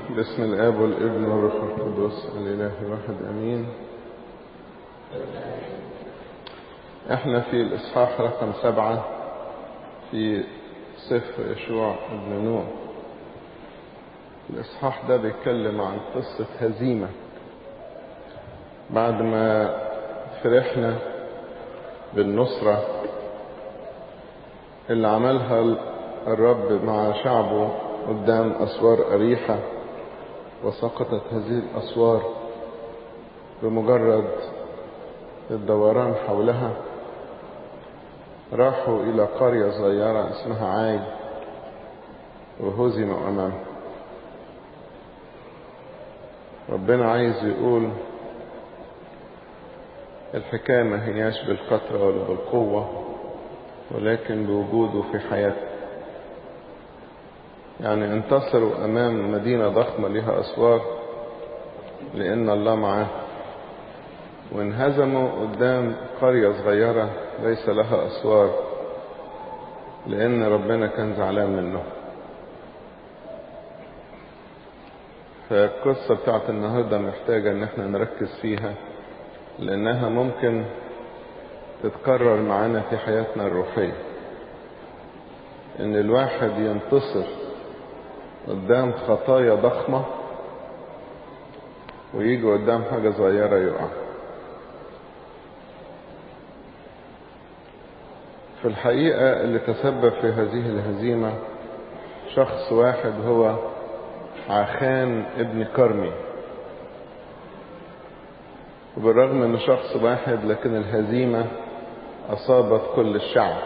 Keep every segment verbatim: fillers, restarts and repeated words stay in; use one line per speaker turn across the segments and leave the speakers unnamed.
باسم الآب والابن والروح القدس الإله الواحد أمين. احنا في الإصحاح رقم سبعة في سفر يشوع ابن نون. الإصحاح ده بيتكلم عن قصة هزيمة بعد ما فرحنا بالنصرة اللي عملها الرب مع شعبه قدام أسوار أريحة، وسقطت هذه الأسوار بمجرد الدوران حولها. راحوا إلى قرية صغيرة اسمها عاي وهزموا أمامها. ربنا عايز يقول الحكاية ما هياش بالقطرة ولا بالقوة، ولكن بوجوده في حياتك. يعني انتصروا أمام مدينة ضخمة لها أسوار لأن الله معاه، وانهزموا قدام قرية صغيرة ليس لها أسوار لأن ربنا كان زعلان منه. فالقصة بتاعت النهاردة محتاجة ان احنا نركز فيها، لأنها ممكن تتكرر معانا في حياتنا الروحية، ان الواحد ينتصر قدام خطايا ضخمة ويجي قدام حاجة صغيرة يقع. في الحقيقة اللي تسبب في هذه الهزيمة شخص واحد، هو عخان ابن كرمي. وبالرغم انه شخص واحد لكن الهزيمة اصابت كل الشعب.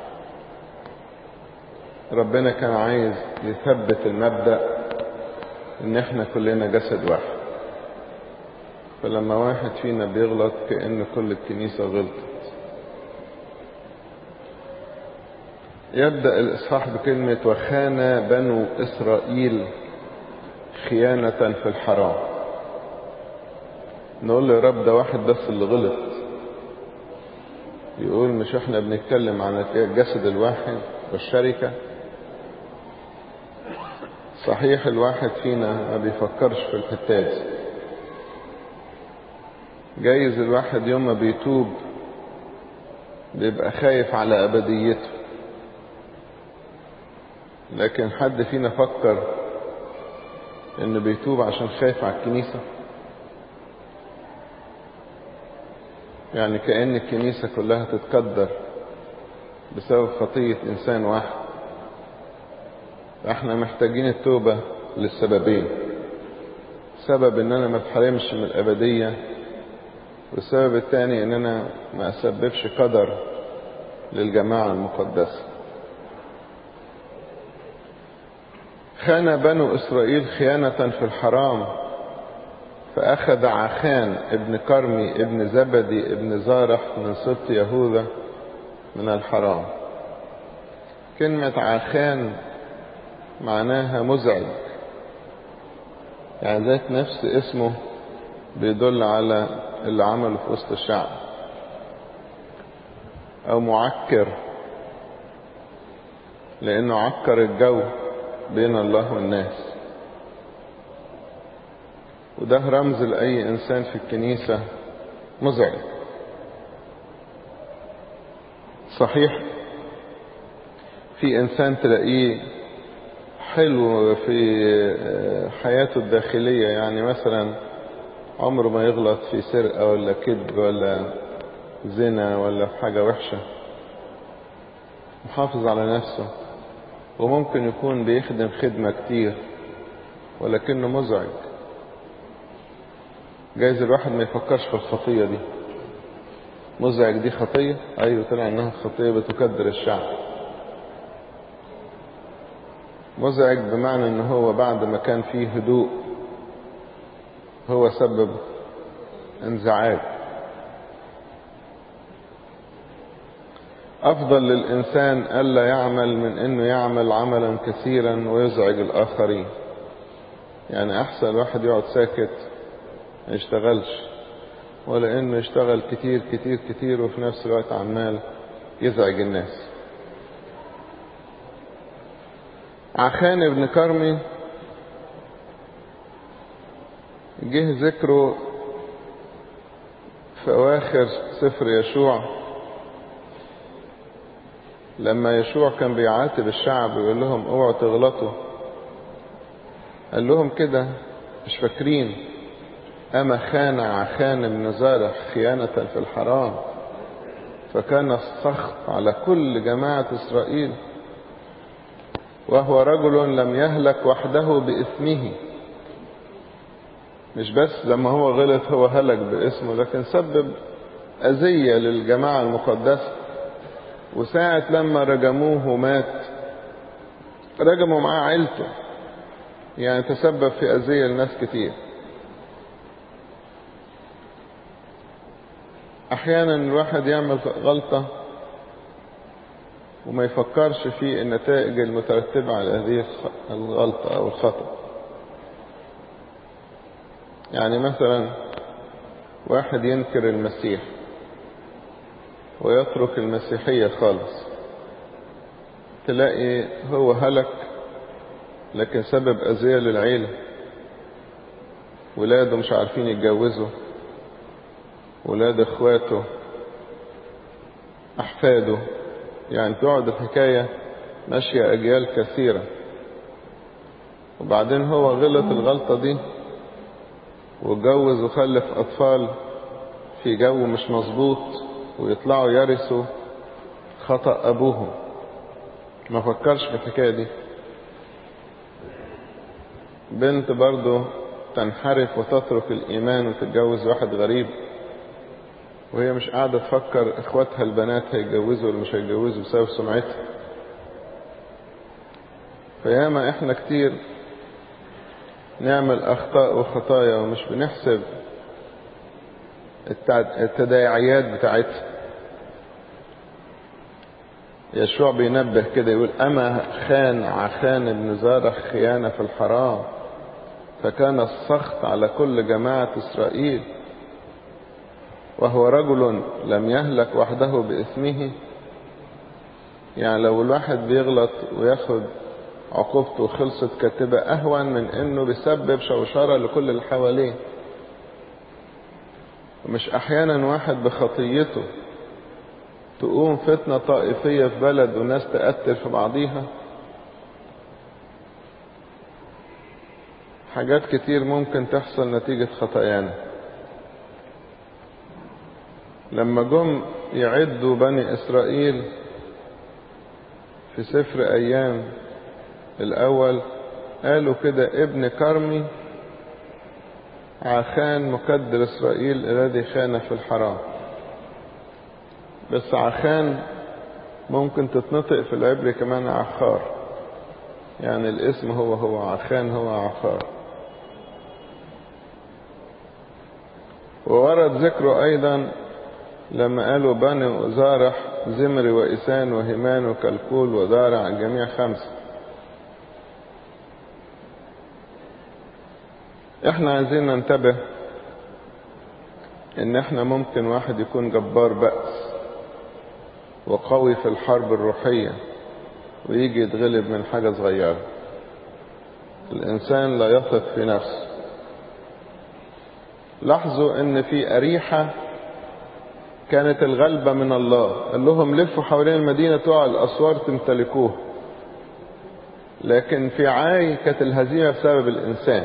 ربنا كان عايز يثبت المبدأ ان احنا كلنا جسد واحد، فلما واحد فينا بيغلط كأن كل الكنيسة غلطت. يبدأ الإصحاح بكلمة وخان بنو إسرائيل خيانة في الحرام. نقول له يا رب ده واحد بس اللي غلط. يقول مش احنا بنتكلم عن الجسد الواحد والشركة؟ صحيح الواحد فينا ما بيفكرش في الحتات. جايز الواحد يوم ما بيتوب بيبقى خايف على أبديته، لكن حد فينا فكر انه بيتوب عشان خايف على الكنيسة؟ يعني كأن الكنيسة كلها تتقدر بسبب خطية انسان واحد. احنا محتاجين التوبة للسببين: سبب ان انا ما اتحرمش من الابدية، والسبب الثاني ان انا ما اسببش قدر للجماعة المقدسة. خان بنو إسرائيل خيانة في الحرام، فأخذ عخان ابن كرمي ابن زبدي ابن زارح من سبط يهوذا من الحرام. كلمة عخان معناها مزعج، يعني ذات نفس اسمه بيدل على اللي عمله في وسط الشعب. أو معكر، لأنه عكر الجو بين الله والناس. وده رمز لأي إنسان في الكنيسة مزعج. صحيح في إنسان تلاقيه حلو في حياته الداخلية، يعني مثلا عمره ما يغلط في سرقة ولا كذب ولا زنا ولا في حاجة وحشة، محافظ على نفسه، وممكن يكون بيخدم خدمة كتير ولكنه مزعج. جايز الواحد ما يفكرش في الخطية دي. مزعج دي خطية؟ أيوة، طلع إنها خطية بتكدر الشعب. مزعج بمعنى إن هو بعد ما كان فيه هدوء هو سبب انزعاج. أفضل للإنسان ألا يعمل من إنه يعمل عملا كثيرا ويزعج الآخرين. يعني أحسن واحد يقعد ساكت ما يشتغلش، ولا إنه يشتغل كتير كتير كتير وفي نفس الوقت عمال يزعج الناس. عخان ابن كرمي جه ذكره في أواخر سفر يشوع، لما يشوع كان بيعاتب الشعب ويقول لهم اوعوا تغلطوا، قال لهم كده مش فاكرين أما خان عخان بن زارح خيانة في الحرام فكان السخط على كل جماعة إسرائيل وهو رجل لم يهلك وحده بإثمه. مش بس لما هو غلط هو هلك باسمه، لكن سبب أذية للجماعة المقدسة. وساعة لما رجموه ومات رجموا معاه عيلته، يعني تسبب في أذية لناس كتير. أحيانا الواحد يعمل غلطة وما يفكرش في النتائج المترتبة على هذه الغلطة أو الخطأ. يعني مثلا واحد ينكر المسيح ويترك المسيحية خالص، تلاقي هو هلك لكن سبب أذية للعيلة، ولاده مش عارفين يتجوزوا، ولاد اخواته، أحفاده، يعني تقعد الحكاية ماشية أجيال كثيرة. وبعدين هو غلط الغلطة دي واتجوز وخلف أطفال في جو مش مظبوط، ويطلعوا يرثوا خطأ أبوهم. ما فكرش في الحكاية دي. بنت برضو تنحرف وتترك الإيمان وتتجوز واحد غريب، وهي مش قاعدة تفكر اخواتها البنات هيتجوزوا ولا مش هيتجوزوا بسبب سمعتها. فياما احنا كتير نعمل اخطاء وخطايا ومش بنحسب التداعيات بتاعتها. يشوع بينبه كده يقول أما خان عخان بن زارح خيانة في الحرام فكان السخط على كل جماعة إسرائيل وهو رجل لم يهلك وحده بإثمه. يعني لو الواحد بيغلط وياخد عقوبته خلصت كتبة أهون من إنه بيسبب شوشرة لكل اللي حواليه. ومش أحيانا واحد بخطيته تقوم فتنة طائفية في بلد وناس تقتل في بعضيها. حاجات كتير ممكن تحصل نتيجة خطايانا. لما جم يعدوا بني إسرائيل في سفر أيام الأول قالوا كده ابن كرمي عخان مكدر إسرائيل الذي خان في الحرام. بس عخان ممكن تتنطق في العبري كمان عخار، يعني الاسم هو هو عخان هو عخار. وورد ذكره أيضا لما قالوا بني زارح زمري وإسان وهمان وكلكول ودارع الجميع خمسة. احنا عايزين ننتبه ان احنا ممكن واحد يكون جبار بأس وقوي في الحرب الروحية ويجي يتغلب من حاجة صغيرة. الإنسان لا يثق في نفسه. لاحظوا ان في أريحة كانت الغلبة من الله، قال لهم لفوا حوالين المدينة تقع الأسوار تمتلكوه. لكن في عاي كانت الهزيمة بسبب الإنسان.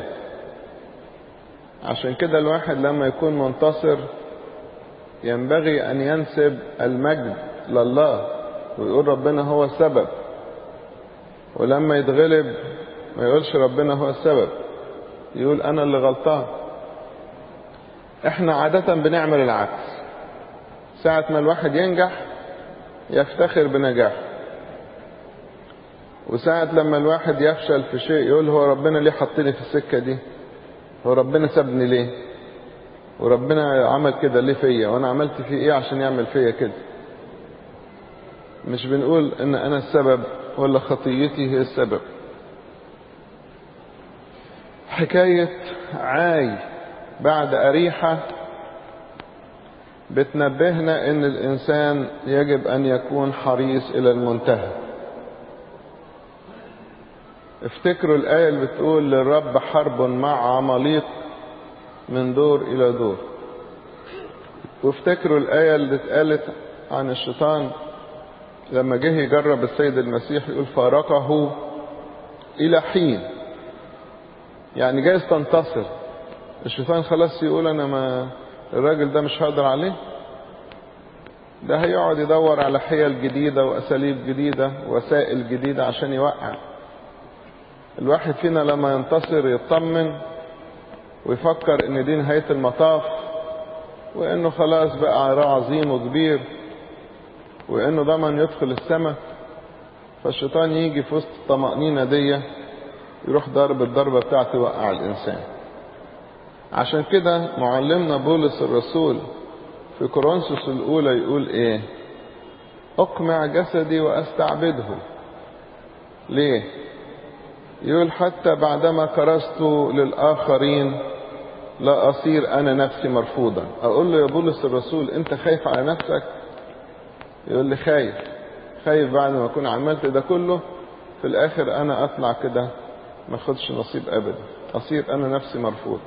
عشان كده الواحد لما يكون منتصر ينبغي أن ينسب المجد لله ويقول ربنا هو السبب، ولما يتغلب ما يقولش ربنا هو السبب، يقول أنا اللي غلطان. احنا عادة بنعمل العكس. ساعة ما الواحد ينجح يفتخر بنجاحه، وساعة لما الواحد يفشل في شيء يقول هو ربنا ليه حطني في السكة دي، هو ربنا سابني ليه، وربنا عمل كده ليه فيا، وانا عملت فيه ايه عشان يعمل فيا كده. مش بنقول ان انا السبب ولا خطيتي هي السبب. حكاية عاي بعد أريحة بتنبهنا ان الانسان يجب ان يكون حريص الى المنتهى. افتكروا الآية اللي بتقول للرب حرب مع عماليق من دور إلى دور. وافتكروا الآية اللي اتقالت عن الشيطان لما جه يجرب السيد المسيح، يقول فارقه إلى حين، يعني جايز تنتصر. الشيطان خلاص يقول أنا ما الراجل ده مش هقدر عليه، ده هيقعد يدور على حيل جديدة وأساليب جديدة ووسائل جديدة عشان يوقع. الواحد فينا لما ينتصر يطمن ويفكر ان دي نهاية المطاف، وانه خلاص بقى عراء عظيم وكبير، وانه ضمن يدخل السماء. فالشيطان يجي في وسط الطمأنينة دي يروح ضرب الضربة بتاعته يوقع الإنسان. عشان كده معلمنا بولس الرسول في كورنثوس الأولى يقول إيه؟ أقمع جسدي وأستعبده. ليه؟ يقول حتى بعدما كرست للآخرين لا أصير أنا نفسي مرفوضا. أقول له يا بولس الرسول أنت خايف على نفسك؟ يقول لي خايف خايف بعد ما أكون عملت ده كله في الآخر أنا أطلع كده ما أخدش نصيب أبدا، أصير أنا نفسي مرفوض.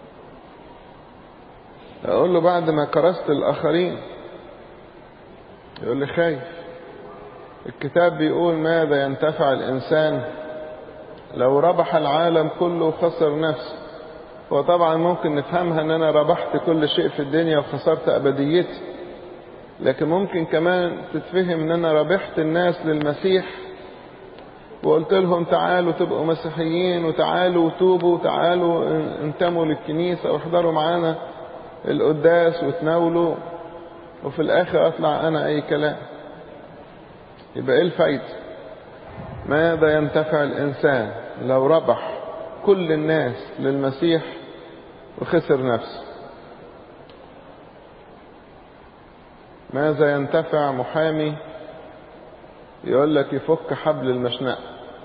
أقول له بعد ما كرست الآخرين، يقول لي خايف. الكتاب بيقول ماذا ينتفع الإنسان لو ربح العالم كله وخسر نفسه. وطبعا ممكن نفهمها ان انا ربحت كل شيء في الدنيا وخسرت ابديتي، لكن ممكن كمان تتفهم ان انا ربحت الناس للمسيح وقلت لهم تعالوا تبقوا مسيحيين وتعالوا وتوبوا وتعالوا انتموا للكنيسة واحضروا معانا القداس وتناولوا، وفي الاخر اطلع انا اي كلام. يبقى ايه الفايدة؟ ماذا ينتفع الانسان لو ربح كل الناس للمسيح وخسر نفسه؟ ماذا ينتفع محامي يقول لك يفك حبل المشنقة،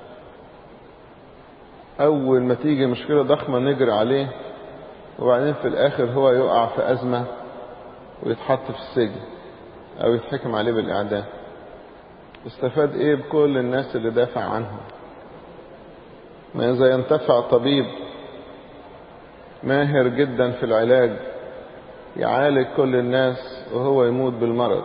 اول ما تيجي مشكلة ضخمة نجري عليه، وبعدين في الاخر هو يقع في ازمة ويتحط في السجن او يتحكم عليه بالاعدام. استفاد ايه بكل الناس اللي دافع عنهم؟ ماذا ينتفع طبيب ماهر جدا في العلاج يعالج كل الناس وهو يموت بالمرض؟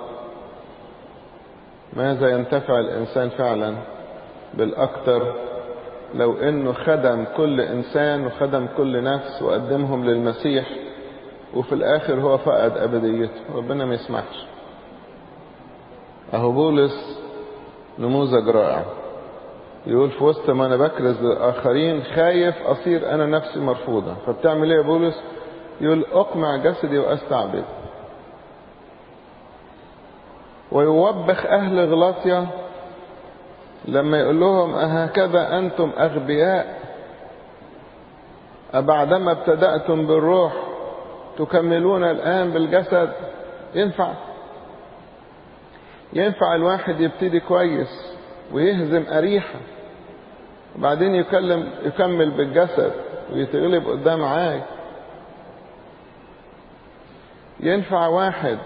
ماذا ينتفع الإنسان فعلا بالأكثر لو إنه خدم كل إنسان وخدم كل نفس وقدمهم للمسيح وفي الآخر هو فقد أبديته؟ ربنا ما يسمحش. أهو بولس نموذج رائع، يقول في وسط ما أنا بكرز للآخرين خايف أصير أنا نفسي مرفوضة. فبتعمل إيه يا بولس؟ يقول أقمع جسدي وأستعبد. ويوبخ أهل غلاطيا لما يقول لهم أهكذا أنتم أغبياء أبعدما ابتدأتم بالروح تكملون الآن بالجسد؟ ينفع؟ ينفع الواحد يبتدي كويس ويهزم أريحة وبعدين يكلم يكمل بالجسد ويتغلب قدام عاي؟ ينفع واحد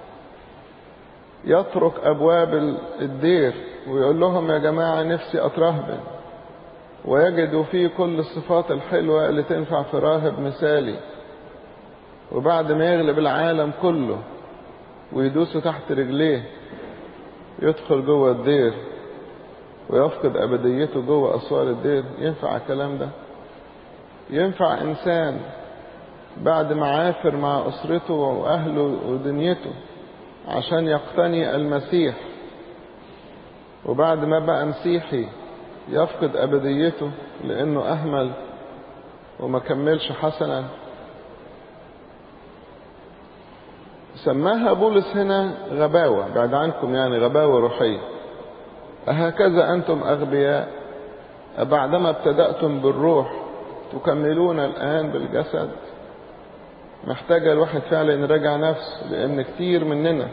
يترك أبواب الدير ويقول لهم يا جماعة نفسي أترهبن، ويجدوا فيه كل الصفات الحلوة اللي تنفع في راهب مثالي، وبعد ما يغلب العالم كله ويدوسوا تحت رجليه يدخل جوه الدير ويفقد أبديته جوه أسوار الدير؟ ينفع الكلام ده؟ ينفع إنسان بعد ما عافر مع أسرته وأهله ودنيته عشان يقتني المسيح وبعد ما بقى مسيحي يفقد أبديته لأنه أهمل وما كملش حسنا؟ سماها بولس هنا غباوة، بعد عنكم يعني غباوة روحية. أهكذا أنتم أغبياء أبعدما ابتدأتم بالروح تكملون الآن بالجسد؟ محتاجة الواحد فعلا يراجع نفسه، لأن كتير مننا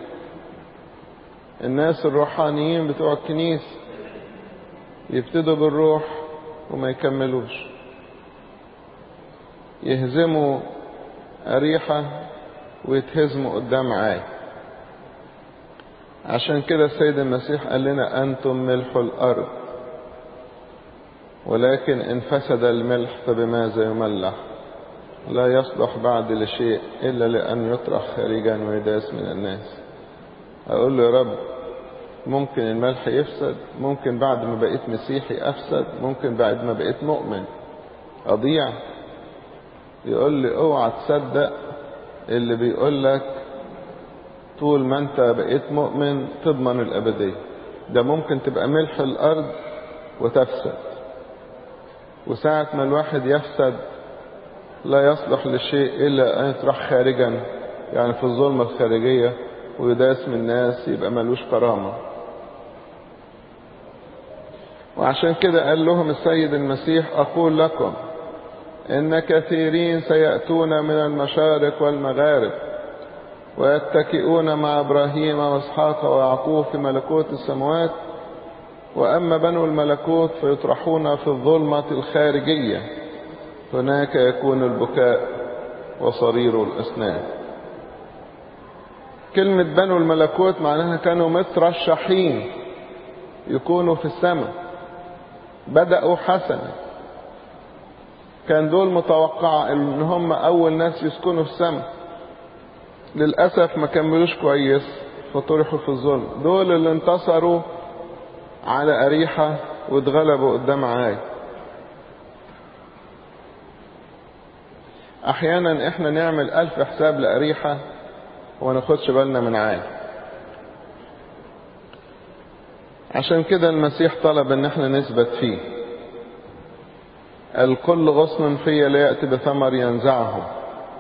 الناس الروحانيين بتوع الكنيسة يبتدوا بالروح وما يكملوش، يهزموا أريحة ويتهزموا قدام عاي. عشان كده السيد المسيح قال لنا أنتم ملح الأرض، ولكن إن فسد الملح فبماذا يملح؟ لا يصلح بعد لشيء إلا لأن يطرح خارجا ويداس من الناس. أقول له يا رب ممكن الملح يفسد، ممكن بعد ما بقيت مسيحي أفسد، ممكن بعد ما بقيت مؤمن أضيع. يقول لي اوعى تصدق اللي بيقول لك طول ما انت بقيت مؤمن تضمن الأبدية. ده ممكن تبقى ملح الأرض وتفسد، وساعة ما الواحد يفسد لا يصلح لشيء إلا أن يطرح خارجا، يعني في الظلمة الخارجية ويداس من الناس، يبقى ملوش كرامة. وعشان كده قال لهم السيد المسيح أقول لكم إن كثيرين سيأتون من المشارق والمغارب ويتكئون مع إبراهيم وإسحاق ويعقوب في ملكوت السماوات، وأما بنو الملكوت فيطرحون في الظلمة الخارجية، هناك يكون البكاء وصرير الأسنان. كلمة بنو الملكوت معناها كانوا مترشحين يكونوا في السماء، بدأوا حسنا، كان دول متوقع ان هم اول ناس يسكنوا في السماء. للأسف ما كملوش كويس فطرحوا في الظلم. دول اللي انتصروا على أريحة واتغلبوا قدام عاي. احيانا احنا نعمل الف حساب لأريحة وما ناخدش بالنا من عاي. عشان كده المسيح طلب ان احنا نثبت فيه. الكل غصن في لا يأتي بثمر ينزعه.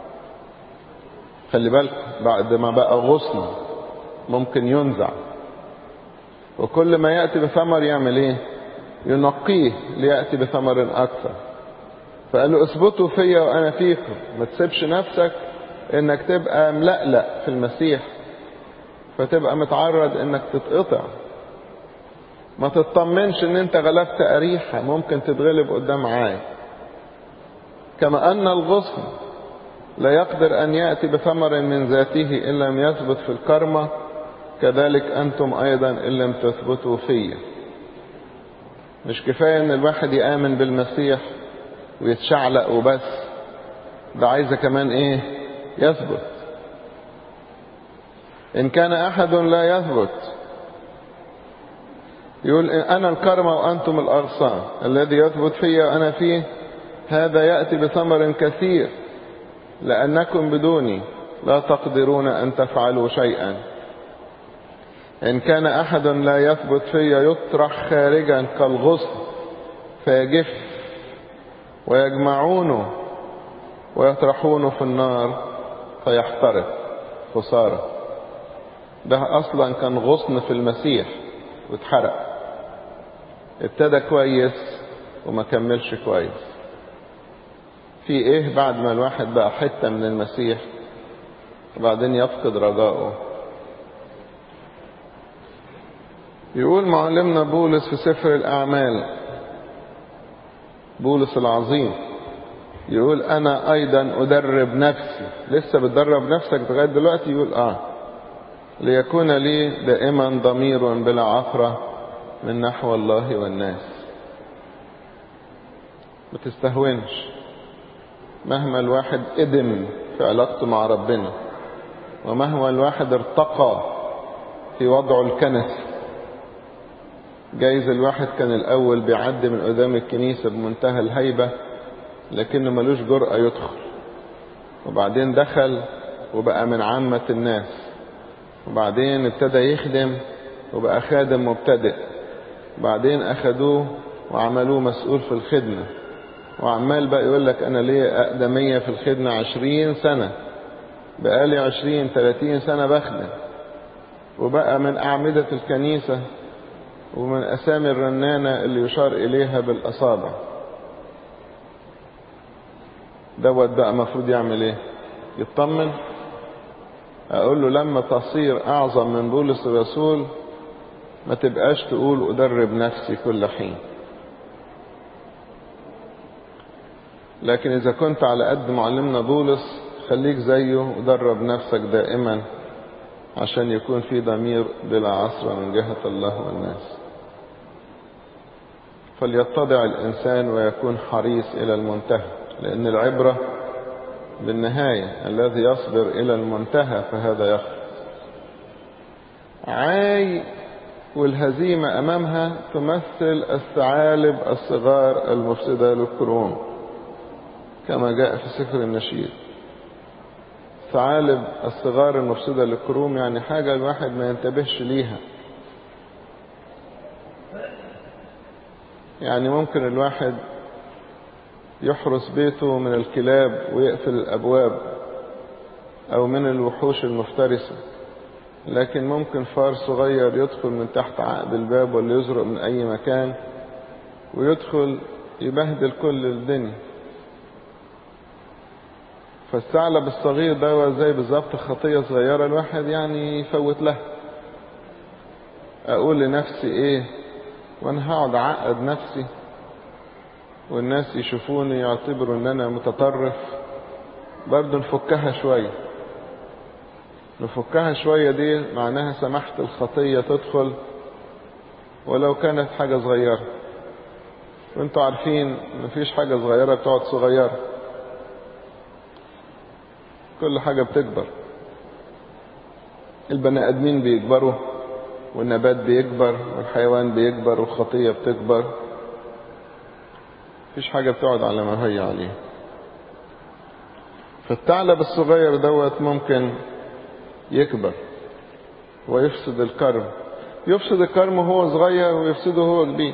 خلي بالك بعد ما بقى غصن ممكن ينزع، وكل ما يأتي بثمر يعمل ايه؟ ينقيه ليأتي بثمر اكثر. فقال له اثبتوا فيا وانا فيكم. ما تسيبش نفسك انك تبقى ملقلق في المسيح فتبقى متعرض انك تتقطع. ما تطمنش ان انت غلبت أريحة، ممكن تتغلب قدام عاي. كما ان الغصن لا يقدر ان يأتي بثمر من ذاته ان لم يثبت في الكرمة، كذلك انتم ايضا ان لم تثبتوا فيه. مش كفاية ان الواحد يآمن بالمسيح ويتشعلق وبس، ده عايزة كمان ايه؟ يثبت. ان كان احد لا يثبت، يقول انا الكرمة وانتم الاغصان، الذي يثبت فيه وانا فيه هذا يأتي بثمر كثير، لأنكم بدوني لا تقدرون أن تفعلوا شيئا. إن كان أحد لا يثبت في يطرح خارجا كالغصن فيجف، ويجمعونه ويطرحونه في النار فيحترق. خسارة. ده أصلا كان غصن في المسيح واتحرق. ابتدى كويس وما كملش كويس. في ايه بعد ما الواحد بقى حتة من المسيح وبعدين يفقد رجائه؟ يقول معلمنا بولس في سفر الأعمال، بولس العظيم، يقول أنا أيضا أدرب نفسي. لسه بتدرب نفسك لغاية دلوقتي؟ يقول آه ليكون لي دائما ضمير بلا عثرة من نحو الله والناس. ما تستهونش. مهما الواحد قدم في علاقته مع ربنا، ومهما الواحد ارتقى في وضعه الكنسي، جايز الواحد كان الأول بيعدي من قدام الكنيسة بمنتهى الهيبة لكنه ملوش جرأة يدخل، وبعدين دخل وبقى من عامة الناس، وبعدين ابتدى يخدم وبقى خادم مبتدئ، وبعدين أخدوه وعملوه مسؤول في الخدمة، وعمال بقى يقول لك أنا ليه أقدمية في الخدمة عشرين سنة، بقالي عشرين ثلاثين سنة بخدم، وبقى من أعمدة الكنيسة ومن أسامي الرنانة اللي يشار إليها بالأصابع. دوت بقى مفروض يعمل إيه؟ يطمن؟ أقول له لما تصير أعظم من بولس الرسول ما تبقاش تقول أدرب نفسي كل حين، لكن إذا كنت على قد معلمنا بولس خليك زيه ودرب نفسك دائما عشان يكون في ضمير بلا عثرة من جهة الله والناس. فليتضع الإنسان ويكون حريص إلى المنتهى، لأن العبرة بالنهاية. الذي يصبر إلى المنتهى فهذا يخلص. عاي والهزيمة أمامها تمثل الثعالب الصغار المفسدة للكروم كما جاء في سفر النشيد. الثعالب الصغار المفسدة للكروم يعني حاجة الواحد ما ينتبهش ليها. يعني ممكن الواحد يحرس بيته من الكلاب ويقفل الأبواب أو من الوحوش المفترسة، لكن ممكن فار صغير يدخل من تحت عقب الباب ولا يزرق من أي مكان ويدخل يبهدل كل الدنيا. فالثعلب الصغير ده زي بالظبط خطية صغيرة الواحد يعني يفوت لها. أقول لنفسي إيه وأنا هقعد أعقد نفسي والناس يشوفوني يعتبروا إن أنا متطرف؟ برضو نفكها شوية. نفكها شوية دي معناها سمحت الخطية تدخل ولو كانت حاجة صغيرة. وانتوا عارفين مفيش حاجة صغيرة بتقعد صغيرة، كل حاجة بتكبر. البني آدمين بيكبروا والنبات بيكبر والحيوان بيكبر والخطية بتكبر. مفيش حاجة بتقعد على ما هي عليه. فالثعلب الصغير دوت ممكن يكبر ويفسد الكرم. يفسد الكرم وهو صغير ويفسده هو كبير.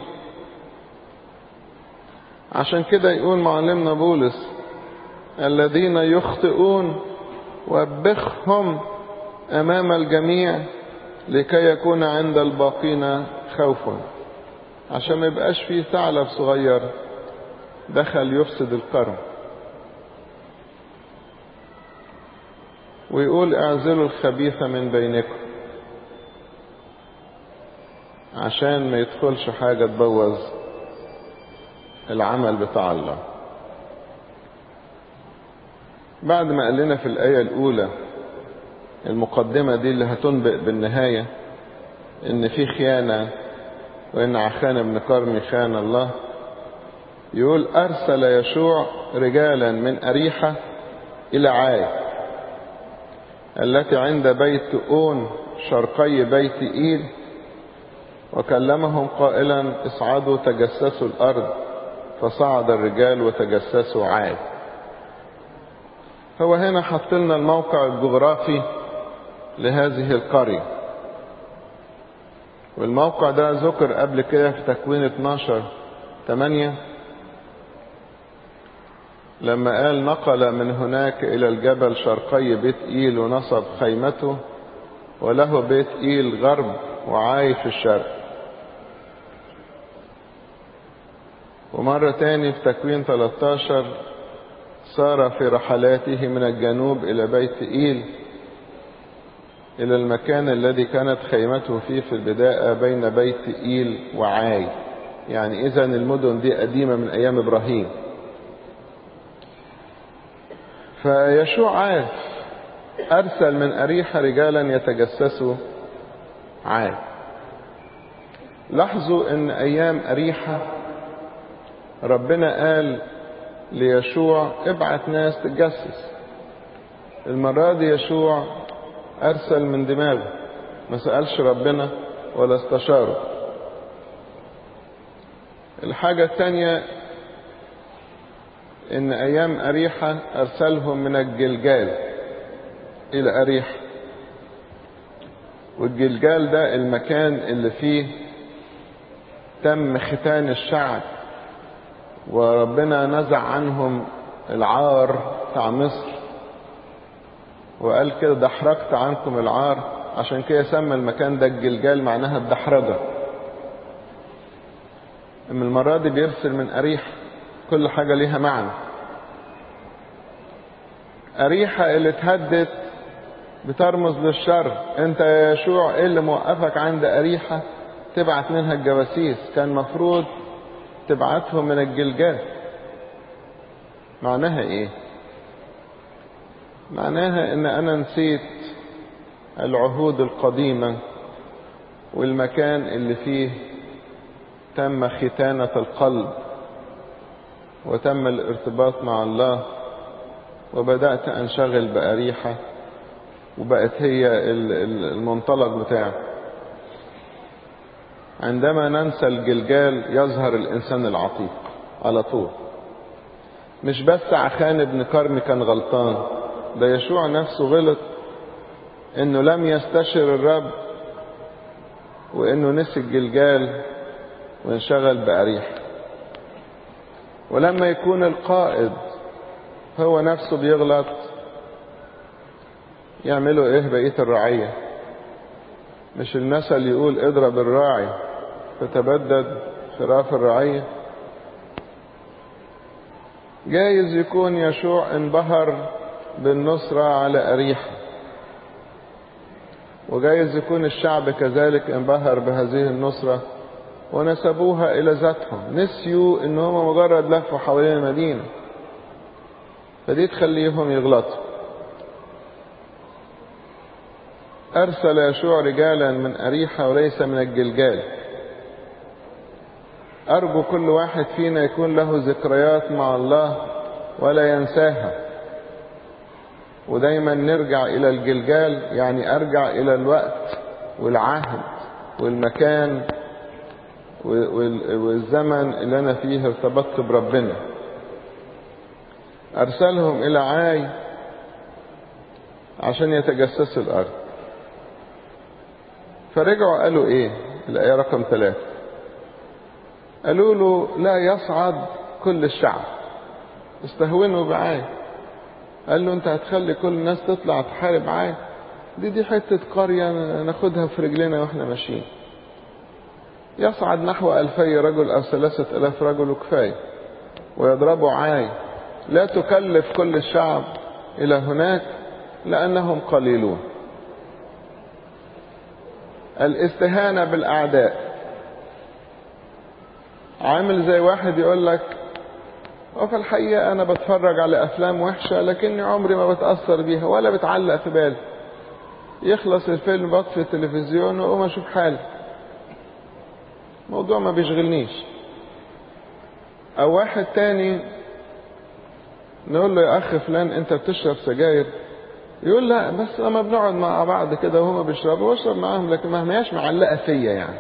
عشان كده يقول معلمنا بولس الذين يخطئون وبخهم أمام الجميع لكي يكون عند الباقين خوف. عشان ما يبقاش فيه ثعلب صغير دخل يفسد الكرم. ويقول اعزلوا الخبيث من بينكم عشان ما يدخلش حاجة تبوظ العمل بتاع الله. بعد ما قال لنا في الآية الأولى المقدمة دي اللي هتنبئ بالنهاية إن في خيانة وإن عخان بن كرمي خان الله، يقول أرسل يشوع رجالا من أريحة إلى عاي التي عند بيت أون شرقي بيت إيل، وكلمهم قائلا اصعدوا تجسسوا الأرض. فصعد الرجال وتجسسوا عاي. هو هنا حط لنا الموقع الجغرافي لهذه القرية، والموقع ده ذكر قبل كده في تكوين اتناشر ثمانية لما قال نقل من هناك إلى الجبل شرقي بيت إيل ونصب خيمته وله بيت إيل غرب وعاي في الشرق. ومرة تاني في تكوين ثلاثة عشر سار في رحلاته من الجنوب إلى بيت إيل إلى المكان الذي كانت خيمته فيه في البداية بين بيت إيل وعاي. يعني إذن المدن دي قديمة من أيام إبراهيم. فيشوع عارف أرسل من أريحة رجالا يتجسسوا عاي. لاحظوا أن أيام أريحة ربنا قال ليشوع ابعت ناس تتجسس. المرة دي يشوع أرسل من دماغه، ما سألش ربنا ولا استشاره. الحاجة الثانية إن أيام أريحة أرسلهم من الجلجال إلى أريحة، والجلجال ده المكان اللي فيه تم ختان الشعب وربنا نزع عنهم العار بتاع مصر وقال كده دحرجت عنكم العار. عشان كده سمى المكان ده الجلجال، معناها الدحرجة. من المرة دي بيرسل من أريحة، كل حاجة ليها معنى. أريحة اللي اتهدت بترمز للشر. انت يا يشوع ايه اللي موقفك عند أريحة تبعت منها الجواسيس؟ كان مفروض تبعتهم من الجلجال. معناها ايه؟ معناها ان انا نسيت العهود القديمة والمكان اللي فيه تم ختانة القلب وتم الارتباط مع الله وبدأت أنشغل بأريحة وبقت هي المنطلق بتاعي. عندما ننسى الجلجال يظهر الإنسان العتيق على طول. مش بس عخان بن كرمي كان غلطان، ده يشوع نفسه غلط انه لم يستشر الرب وانه نسي الجلجال وانشغل بأريح. ولما يكون القائد هو نفسه بيغلط يعملوا ايه بقية الرعية؟ مش المثل يقول اضرب الراعي فتبدد خراف الرعية؟ جايز يكون يشوع انبهر بالنصرة على أريحة، وجايز يكون الشعب كذلك انبهر بهذه النصرة ونسبوها إلى ذاتهم، نسيوا إن هم مجرد لفوا حوالين المدينة، فدي تخليهم يغلطوا. أرسل يشوع رجالا من أريحة وليس من الجلجال. أرجو كل واحد فينا يكون له ذكريات مع الله ولا ينساها، ودايما نرجع إلى الجلجال، يعني أرجع إلى الوقت والعهد والمكان والزمن اللي أنا فيه ارتبطت بربنا. أرسلهم إلى عاي عشان يتجسسوا الأرض. فرجعوا قالوا إيه؟ الآية رقم ثلاثة، قالوا له لا يصعد كل الشعب. استهونوا بعاي. قال له انت هتخلي كل الناس تطلع تحارب عاي؟ دي دي حتة قرية ناخدها في رجلنا واحنا ماشيين. يصعد نحو ألفي رجل أو ثلاثة ألاف رجل وكفاية ويضربوا عاي. لا تكلف كل الشعب إلى هناك لأنهم قليلون. الاستهانة بالأعداء عامل زي واحد يقول لك وفي الحقيقة أنا بتفرج على أفلام وحشة لكني عمري ما بتأثر بيها ولا بتعلق في بالي. يخلص الفيلم بطفي التلفزيون وأقوم أشوف حالي، موضوع ما بيشغلنيش. أو واحد تاني نقول له يا أخ فلان أنت بتشرب سجاير، يقول لا بس لما بنقعد مع بعض كده وهما بيشربوا واشرب معاهم لكن ما هياش معلقة فيا يعني.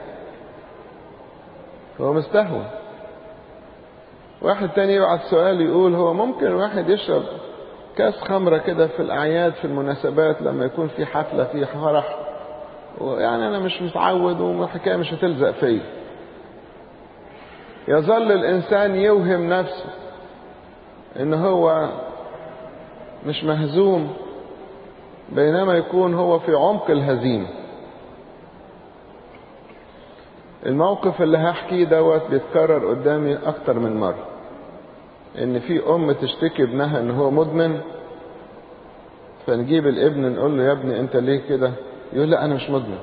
هو مستهون. واحد تاني يبعت سؤال يقول هو ممكن الواحد يشرب كاس خمرة كده في الأعياد في المناسبات لما يكون في حفلة في فرح، ويعني أنا مش متعود والحكاية مش هتلزق فيا. يظل الإنسان يوهم نفسه إن هو مش مهزوم بينما يكون هو في عمق الهزيمة. الموقف اللي هحكيه دوت بيتكرر قدامي أكتر من مرة، إن في أم تشتكي ابنها إن هو مدمن، فنجيب الابن نقول له يا ابني أنت ليه كده؟ يقول لا أنا مش مدمن.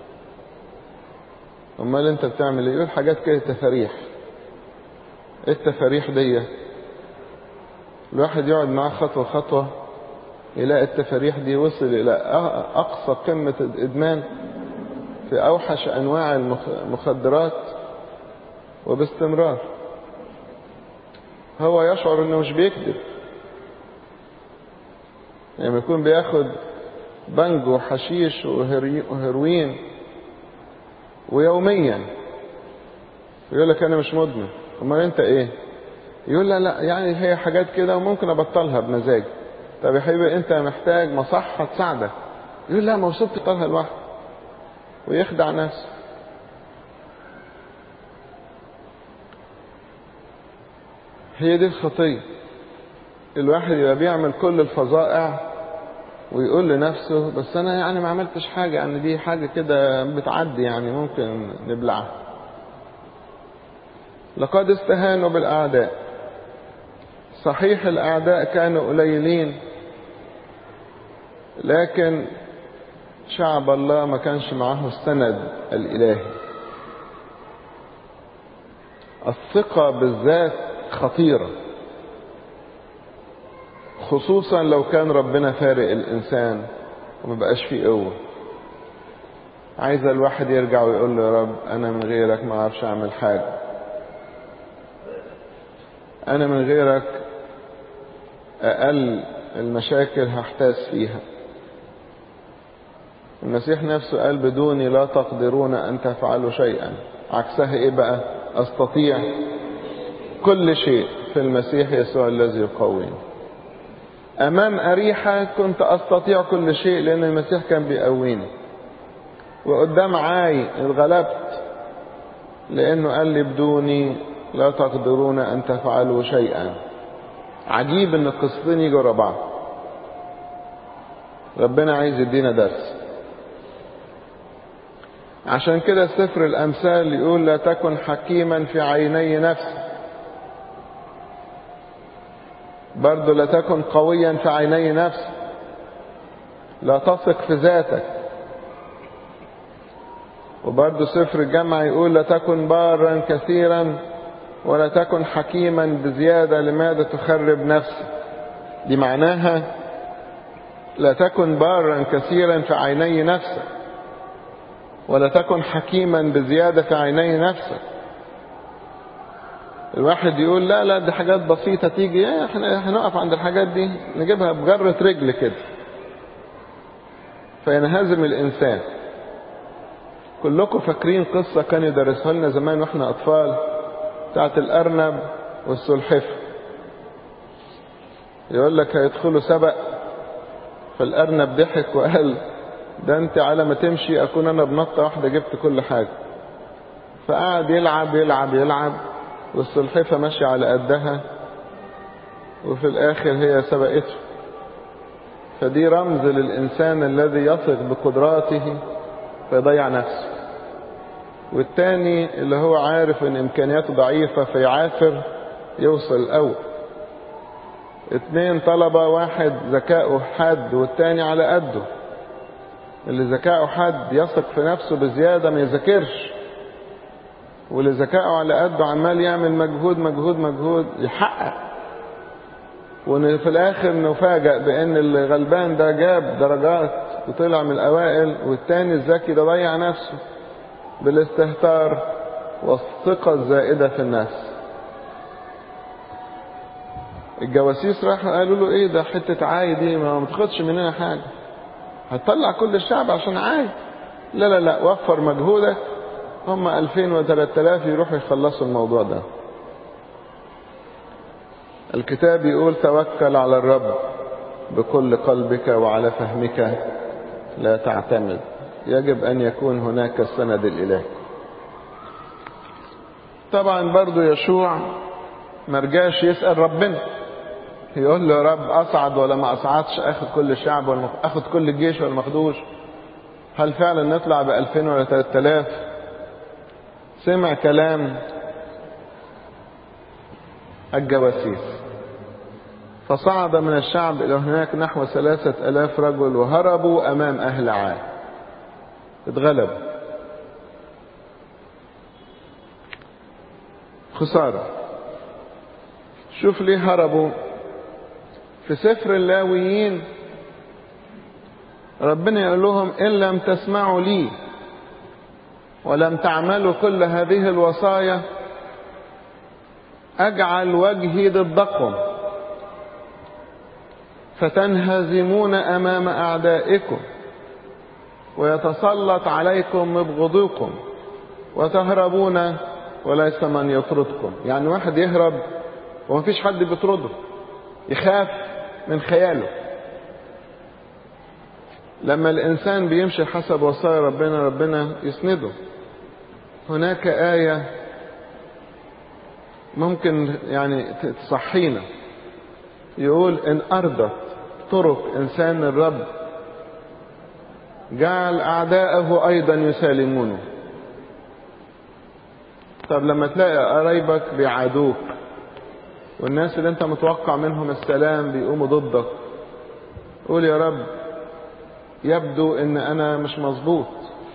أمال أنت بتعمل إيه؟ يقول حاجات كده تفاريح. إيه التفاريح دي؟ الواحد يقعد معاه خطوة خطوة يلاقي التفاريح دي وصل إلى أقصى قمة الإدمان في أوحش أنواع المخدرات وباستمرار. هو يشعر إنه مش بيكذب، يعني يكون بياخد بنج وحشيش وهيروين ويوميا يقول لك أنا مش مدمن. أمال أنت إيه؟ يقول لا لا يعني هي حاجات كده وممكن أبطلها بمزاج. طب يا حبيبي أنت محتاج مصحة تساعدك. يقول لا ما وصلت أبطلها لوحدي، ويخدع نفسه. هي دي الخطية. الواحد يبقى بيعمل كل الفظائع ويقول لنفسه بس أنا يعني ما عملتش حاجة، يعني دي حاجة كده بتعدي يعني ممكن نبلعها. لقد استهانوا بالأعداء. صحيح الأعداء كانوا قليلين لكن شعب الله ما كانش معه السند الإلهي. الثقة بالذات خطيرة، خصوصا لو كان ربنا فارق الإنسان وما بقاش فيه قوة. عايز الواحد يرجع ويقول له يا رب أنا من غيرك ما أعرفش أعمل حاجة، أنا من غيرك أقل المشاكل هحتاس فيها. المسيح نفسه قال بدوني لا تقدرون أن تفعلوا شيئا. عكسها إيه بقى؟ أستطيع كل شيء في المسيح يسوع الذي يقويني. أمام أريحة كنت أستطيع كل شيء لأن المسيح كان بيقويني، وقدام عاي اتغلبت لأنه قال لي بدوني لا تقدرون أن تفعلوا شيئا. عجيب أن القصتين يجوا ورا بعض. ربنا عايز يدينا درس. عشان كده سفر الأمثال يقول لا تكن حكيما في عيني نفسك. برضو لا تكن قويا في عيني نفسك. لا تثق في ذاتك. وبرضو سفر الجامعة يقول لا تكن بارا كثيرا ولا تكن حكيما بزيادة لماذا تخرب نفسك. دي معناها لا تكن بارا كثيرا في عيني نفسك ولا تكن حكيما بزيادة في عيني نفسك. الواحد يقول لا لا دي حاجات بسيطة تيجي، احنا هنقف عند الحاجات دي نجيبها بجرة رجل كده فينهزم الإنسان. كلكم فاكرين قصة كان يدرسها لنا زمان واحنا أطفال بتاعت الأرنب والسلحفة. يقول لك هيدخلوا سبق، فالأرنب ضحك وقال ده انت على ما تمشي أكون أنا بنطة واحدة جبت كل حاجة. فقعد يلعب يلعب يلعب والسلحفة ماشية على قدها وفي الآخر هي سبقته. فدي رمز للإنسان الذي يثق بقدراته فيضيع نفسه، والتاني اللي هو عارف ان امكانياته ضعيفة فيعافر يوصل الأول. اتنين طلبة، واحد ذكاؤه حاد والتاني على قده. اللي ذكاؤه حاد يثق في نفسه بزيادة ما يذاكرش، واللي ذكاؤه على قده عمال يعمل مجهود مجهود مجهود يحقق، وفي الآخر نفاجأ بأن اللي غلبان ده جاب درجات وطلع من الأوائل، والتاني الذكي ده ضيع نفسه بالاستهتار والثقة الزائدة في الناس. الجواسيس راحوا قالوا له ايه ده حتة عاي دي ما تاخدش مننا حاجة، هتطلع كل الشعب عشان عاي. لا لا لا وفر مجهودك، هم ألفين وثلاثة آلاف يروحوا يخلصوا الموضوع ده. الكتاب يقول توكل على الرب بكل قلبك وعلى فهمك لا تعتمد. يجب أن يكون هناك السند الإلهي. طبعا برضو يشوع مرجاش يسأل ربنا يقول له يا رب أصعد ولا ما أصعدش، أخذ كل الشعب ولا أخذ كل الجيش ولا ماخدوش، هل فعلا نطلع بألفين ولا ثلاثة آلاف؟ سمع كلام الجواسيس فصعد من الشعب إلى هناك نحو ثلاثة آلاف رجل وهربوا أمام أهل عاد. اتغلب. خسارة. شوف ليه هربوا. في سفر اللاويين ربنا يقول لهم إن لم تسمعوا لي ولم تعملوا كل هذه الوصايا أجعل وجهي ضدكم فتنهزمون أمام أعدائكم ويتسلط عليكم مبغضوكم وتهربون وليس من يطردكم. يعني واحد يهرب ومفيش حد بيطرده، يخاف من خياله. لما الإنسان بيمشي حسب وصايا ربنا ربنا يسنده. هناك آية ممكن يعني تصحينا، يقول إن أرضت طرق إنسان الرب جعل أعداءه أيضا يسالمونه. طب لما تلاقي قرايبك بيعادوك والناس اللي انت متوقع منهم السلام بيقوموا ضدك، قول يا رب يبدو ان انا مش مظبوط.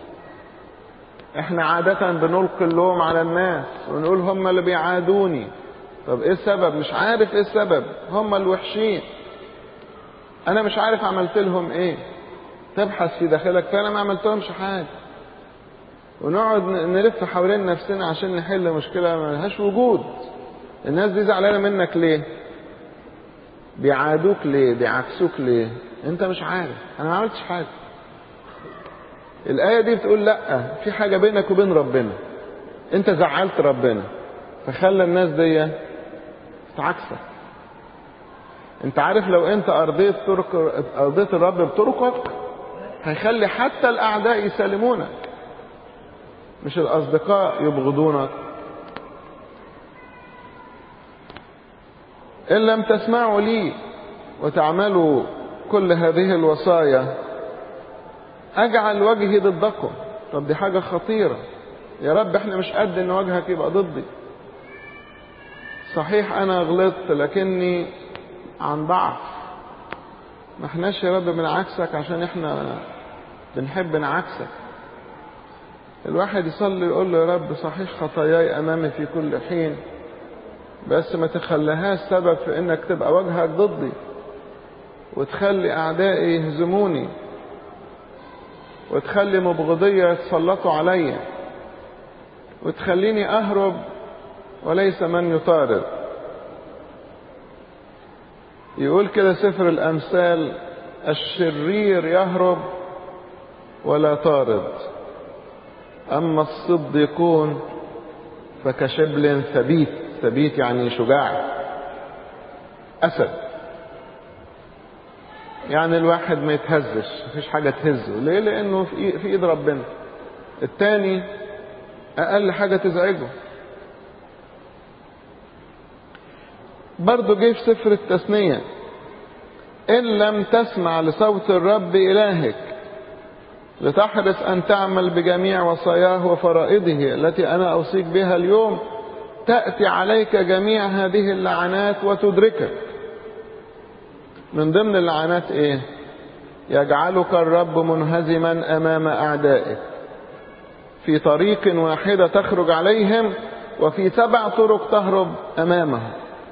احنا عادة بنلقي اللوم على الناس ونقول هم اللي بيعادوني. طب ايه السبب؟ مش عارف ايه السبب، هم الوحشين، انا مش عارف عملت لهم ايه. تبحث في داخلك فانا ما عملتهمش حاجة، ونقعد نلف حوالين نفسنا عشان نحل مشكلة ما لهاش وجود. الناس دي زعلانة منك ليه؟ بيعادوك ليه؟ بيعكسوك ليه؟ انت مش عارف. انا ما عملتش حاجة. الآية دي بتقول لا، في حاجة بينك وبين ربنا، انت زعلت ربنا فخلى الناس دي تعكسك. انت عارف لو انت ارضيت طرق ارضيت الرب بطرقك هيخلي حتى الاعداء يسالمونك، مش الاصدقاء يبغضونك. ان لم تسمعوا لي وتعملوا كل هذه الوصايا اجعل وجهي ضدكم. طب دي حاجة خطيرة. يا رب احنا مش قد ان وجهك يبقى ضدي. صحيح انا غلطت لكني عن ضعف. ما احناش يا رب بنعكسك عشان احنا بنحب نعكسك. الواحد يصلي يقول له يا رب صحيح خطاياي امامي في كل حين، بس ما تخليهاش سبب في انك تبقى وجهك ضدي وتخلي اعدائي يهزموني وتخلي مبغضية يتسلطوا عليا وتخليني اهرب وليس من يطارد. يقول كده سفر الامثال الشرير يهرب ولا طارد، اما الصديقون فكشبل ثبيت. ثبيت يعني شجاع، اسد. يعني الواحد ما يتهزش، مفيش حاجة تهزه. ليه؟ لانه في ايد ربنا. التاني اقل حاجة تزعجه. برضو جه في سفر التثنية ان لم تسمع لصوت الرب الهك لتحرص ان تعمل بجميع وصاياه وفرائضه التي انا اوصيك بها اليوم تأتي عليك جميع هذه اللعنات وتدركك. من ضمن اللعنات ايه؟ يجعلك الرب منهزما امام اعدائك، في طريق واحدة تخرج عليهم وفي سبع طرق تهرب امامهم.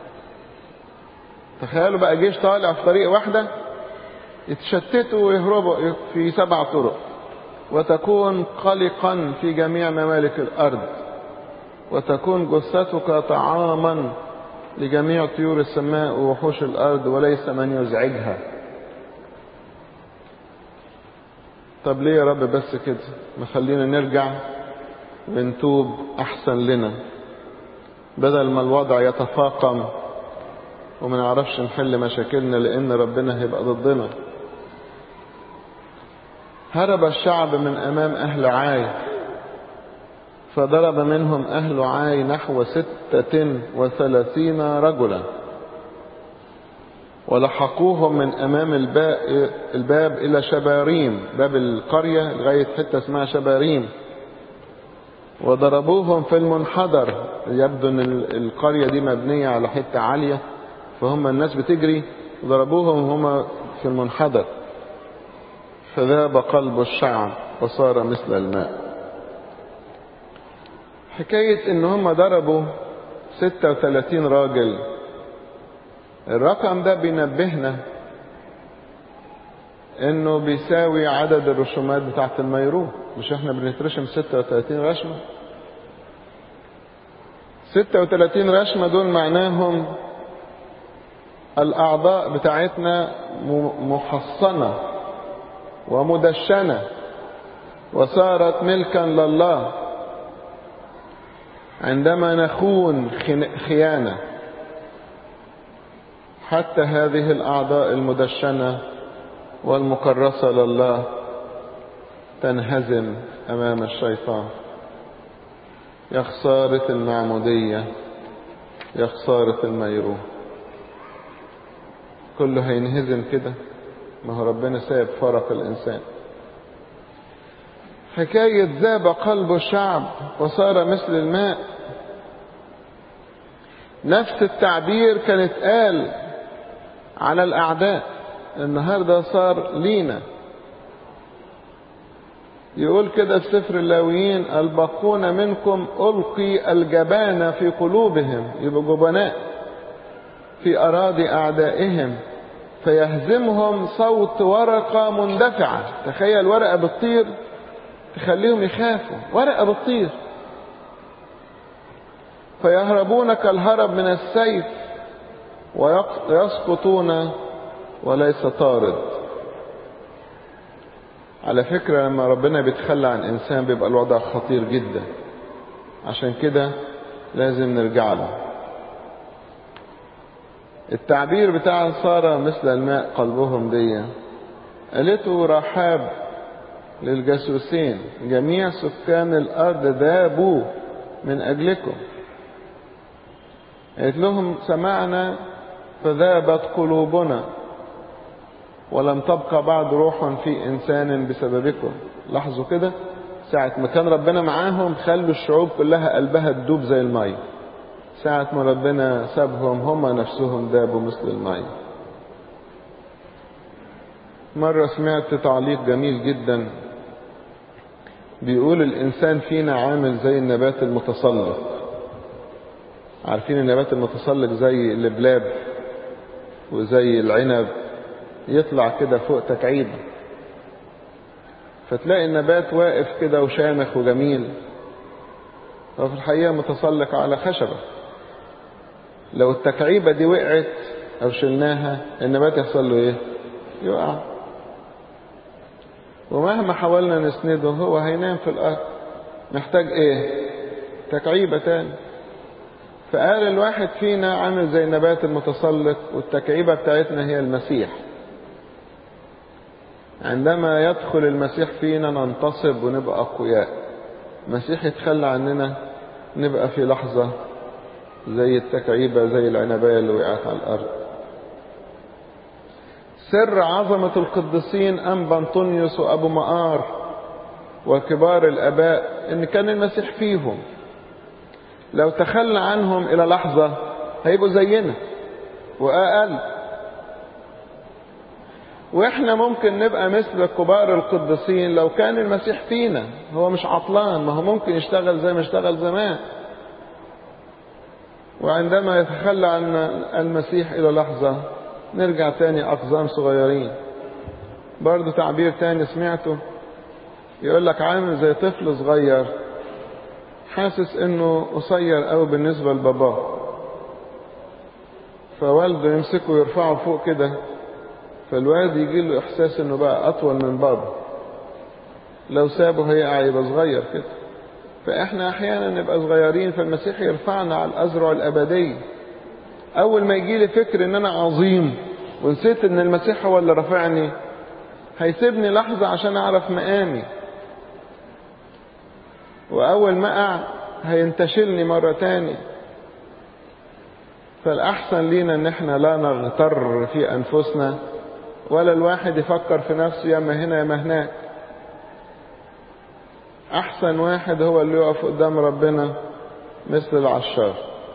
تخيلوا بقى جيش طالع في طريق واحدة يتشتتوا ويهربوا في سبع طرق، وتكون قلقا في جميع ممالك الارض، وتكون جثتك طعاما لجميع طيور السماء ووحوش الارض وليس من يزعجها. طب ليه يا رب بس كده؟ ما خلينا نرجع ونتوب احسن لنا، بدل ما الوضع يتفاقم وما نعرفش نحل مشاكلنا لان ربنا هيبقى ضدنا. هرب الشعب من امام اهل عاي فضرب منهم اهل عاي نحو ستة وثلاثين رجلا، ولحقوهم من امام الباب الى شباريم، باب القرية لغاية حتة اسمها شباريم، وضربوهم في المنحدر. يبدو ان القرية دي مبنية على حتة عالية فهم الناس بتجري، وضربوهم هم في المنحدر، فذاب قلب الشعب وصار مثل الماء. حكاية ان هم ضربوا ستة وثلاثين راجل، الرقم ده بينبهنا انه بيساوي عدد الرسومات بتاعت الميرو. مش احنا بنترشم ستة وثلاثين رشمة؟ ستة وثلاثين رشمة دول معناهم الاعضاء بتاعتنا محصنة ومدشنة وصارت ملكا لله عندما نخون خيانة. حتى هذه الأعضاء المدشنة والمكرسة لله تنهزم أمام الشيطان. يا خسارة المعمودية، يا خسارة الميرو، كله هينهزم كده. ما هو ربنا سايب فرق الإنسان. حكاية ذاب قلب الشعب وصار مثل الماء، نفس التعبير كانت قال على الأعداء، النهاردة صار لينا. يقول كده في سفر اللاويين الباقون منكم ألقي الجبانة في قلوبهم، يبقوا جبناء في أراضي أعدائهم فيهزمهم صوت ورقة مندفعة. تخيل ورقة بتطير تخليهم يخافوا، ورقة بتطير. فيهربون كالهرب من السيف ويسقطون وليس طارد. على فكرة لما ربنا بيتخلى عن إنسان بيبقى الوضع خطير جدا، عشان كده لازم نرجع له. التعبير بتاع صار مثل الماء قلبهم دي قالته رحاب للجاسوسين: جميع سكان الأرض ذابوا من أجلكم. قالت لهم: سمعنا فذابت قلوبنا ولم تبقى بعد روح في إنسان بسببكم. لاحظوا كده، ساعة ما كان ربنا معاهم خلوا الشعوب كلها قلبها تدوب زي الماء، ساعة ما ربنا سابهم هم نفسهم دابوا مثل الماء. مرة سمعت تعليق جميل جدا بيقول: الإنسان فينا عامل زي النبات المتسلق. عارفين النبات المتسلق زي اللبلاب وزي العنب، يطلع كده فوق تكعيبه، فتلاقي النبات واقف كده وشامخ وجميل، وفي الحقيقة متسلق على خشبة. لو التكعيبة دي وقعت أو شلناها النبات يحصل له إيه؟ يقع. ومهما حاولنا نسنده هو هينام في الأرض. محتاج إيه؟ تكعيبة تاني. فقال الواحد فينا عامل زي النبات المتسلق، والتكعيبة بتاعتنا هي المسيح. عندما يدخل المسيح فينا ننتصب ونبقى أقوياء. المسيح يتخلى عننا نبقى في لحظة زي التكعيبة، زي العنباية اللي وقعت على الأرض. سر عظمة القديسين أنبا أنطونيوس وأبو مقار وكبار الآباء إن كان المسيح فيهم. لو تخلى عنهم إلى لحظة هيبقوا زينا وأقل. وإحنا ممكن نبقى مثل كبار القديسين لو كان المسيح فينا. هو مش عطلان، ما هو ممكن يشتغل زي ما اشتغل زمان. وعندما يتخلى عن المسيح إلى لحظة نرجع تاني أقزام صغيرين. برضو تعبير تاني سمعته يقول لك عامل زي طفل صغير حاسس انه قصير قوي بالنسبة لباباه، فوالده يمسكه يرفعه فوق كده، فالوالد يجي له احساس انه بقى اطول من بابا. لو سابه هيقع يبقى صغير كده. فاحنا احيانا نبقى صغيرين فالمسيح يرفعنا على الازرع الابدية. اول ما يجي لي فكر ان انا عظيم ونسيت ان المسيح هو اللي رفعني، هيسيبني لحظة عشان اعرف مقامي، واول ما اقع هينتشلني مرة تاني. فالاحسن لينا ان احنا لا نغتر في انفسنا، ولا الواحد يفكر في نفسه يا ما هنا يا ما هناك. احسن واحد هو اللي يقف قدام ربنا مثل العشار،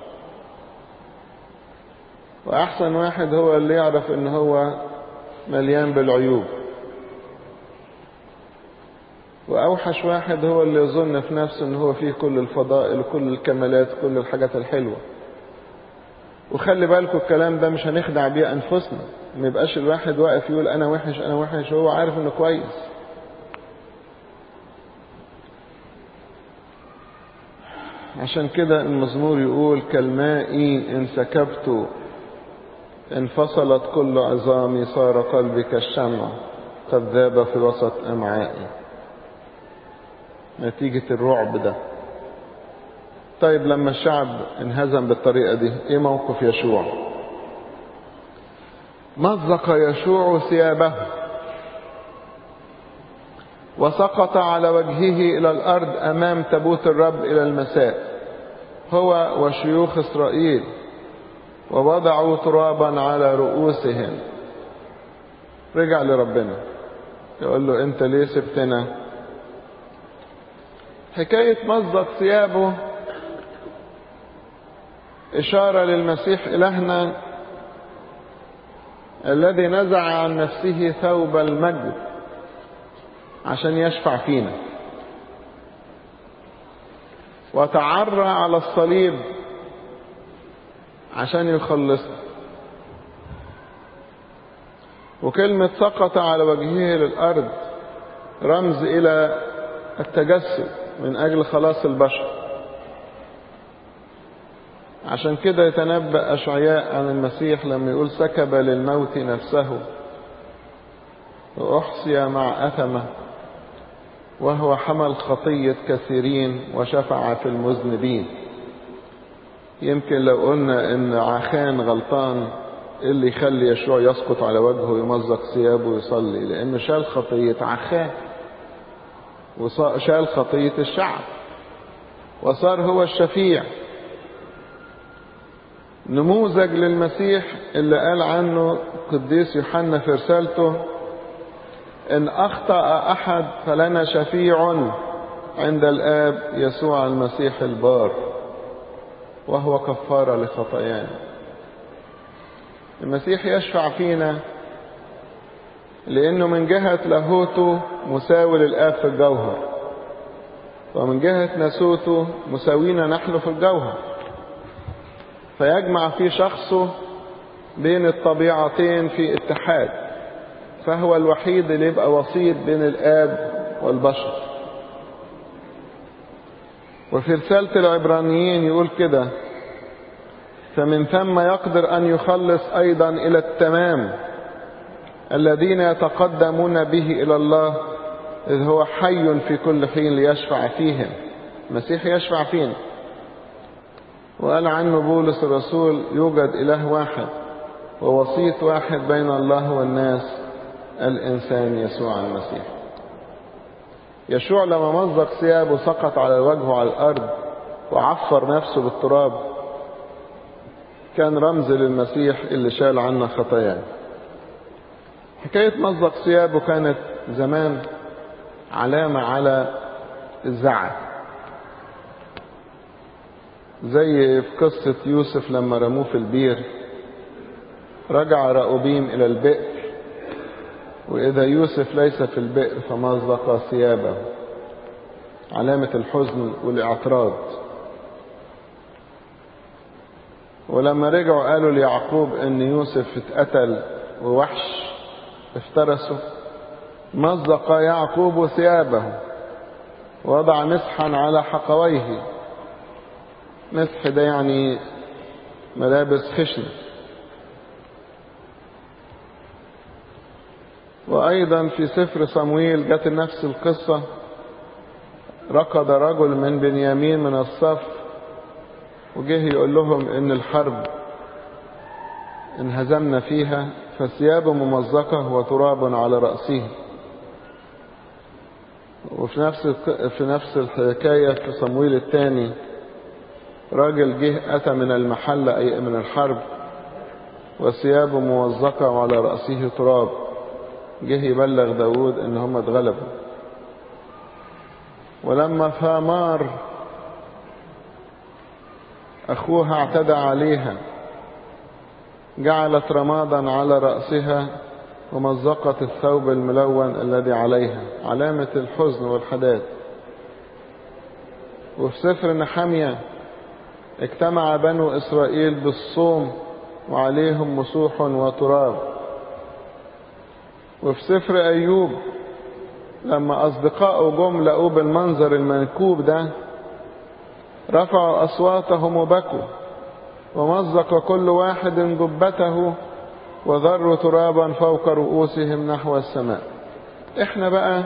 واحسن واحد هو اللي يعرف ان هو مليان بالعيوب، واوحش واحد هو اللي يظن في نفسه ان هو فيه كل الفضائل وكل الكمالات كل الحاجات الحلوة. وخلي بالكم الكلام ده مش هنخدع بيه انفسنا، ما يبقاش الواحد واقف يقول انا وحش انا وحش وهو عارف انه كويس. عشان كده المزمور يقول: كالماء إن سكبت انفصلت كل عظامي، صار قلبي كالشمع قد ذاب في وسط أمعائي. نتيجة الرعب ده. طيب لما الشعب انهزم بالطريقة دي ايه موقف يشوع؟ مزق يشوع ثيابه وسقط على وجهه إلى الأرض أمام تابوت الرب إلى المساء، هو وشيوخ إسرائيل، ووضعوا ترابا على رؤوسهم. رجع لربنا يقول له أنت ليه سبتنا؟ حكاية مزق ثيابه إشارة للمسيح إلهنا الذي نزع عن نفسه ثوب المجد عشان يشفع فينا، وتعرى على الصليب عشان يخلصنا. وكلمة سقط على وجهه للأرض رمز إلى التجسد من أجل خلاص البشر، عشان كده يتنبأ أشعياء عن المسيح لما يقول سكب للموت نفسه وأحصي مع أثمه وهو حمل خطية كثيرين وشفع في المذنبين. يمكن لو قلنا ان عخان غلطان اللي يخلي يشوع يسقط على وجهه ويمزق ثيابه ويصلي، لانه شال خطية عخان وشال خطية الشعب وصار هو الشفيع. نموذج للمسيح اللي قال عنه قديس يوحنا في رسالته إن أخطأ أحد فلنا شفيع عند الآب يسوع المسيح البار وهو كفارة لخطايانا. المسيح يشفع فينا لأنه من جهة لاهوته مساوي للآب في الجوهر، ومن جهة ناسوته مساوينا نحن في الجوهر، فيجمع في شخصه بين الطبيعتين في اتحاد، فهو الوحيد اللي يبقى وسيط بين الآب والبشر. وفي رسالة العبرانيين يقول كده: فمن ثم يقدر أن يخلص أيضا إلى التمام الذين يتقدمون به إلى الله، إذ هو حي في كل حين ليشفع فيهم. المسيح يشفع فينا. وقال عنه بولس الرسول: يوجد إله واحد ووسيط واحد بين الله والناس، الإنسان يسوع المسيح. يشوع لما مزق ثيابه سقط على وجهه على الأرض وعفر نفسه بالتراب، كان رمز للمسيح اللي شال عنا خطايانا. حكاية مزق ثيابه كانت زمان علامة على الزعل، زي في قصة يوسف لما رموه في البير، رجع رأوبيم إلى البئر وإذا يوسف ليس في البئر فمزق ثيابه، علامة الحزن والاعتراض. ولما رجعوا قالوا ليعقوب ان يوسف اتقتل ووحش افترسه، مزق يعقوب ثيابه ووضع مسحا على حقويه. مسح ده يعني ملابس خشنة. وأيضا في سفر صمويل جت نفس القصة، ركض رجل من بنيامين من الصف وجه يقول لهم إن الحرب انهزمنا فيها، فثيابه ممزقة وتراب على رأسه. وفي نفس في نفس الحكاية في صمويل الثاني، راجل جه أتى من المحلة أي من الحرب وثيابه ممزقة وعلى رأسه تراب، جه يبلغ داود ان هم اتغلبوا. ولما ثامار اخوها اعتدى عليها، جعلت رمادا على رأسها ومزقت الثوب الملون الذي عليها، علامة الحزن والحداد. وفي سفر نحمية اجتمع بنو إسرائيل بالصوم وعليهم مسوح وتراب. وفي سفر أيوب لما أصدقائه جم لقوه بالمنظر المنكوب ده، رفعوا أصواتهم وبكوا ومزق كل واحد جبته وذروا ترابا فوق رؤوسهم نحو السماء. احنا بقى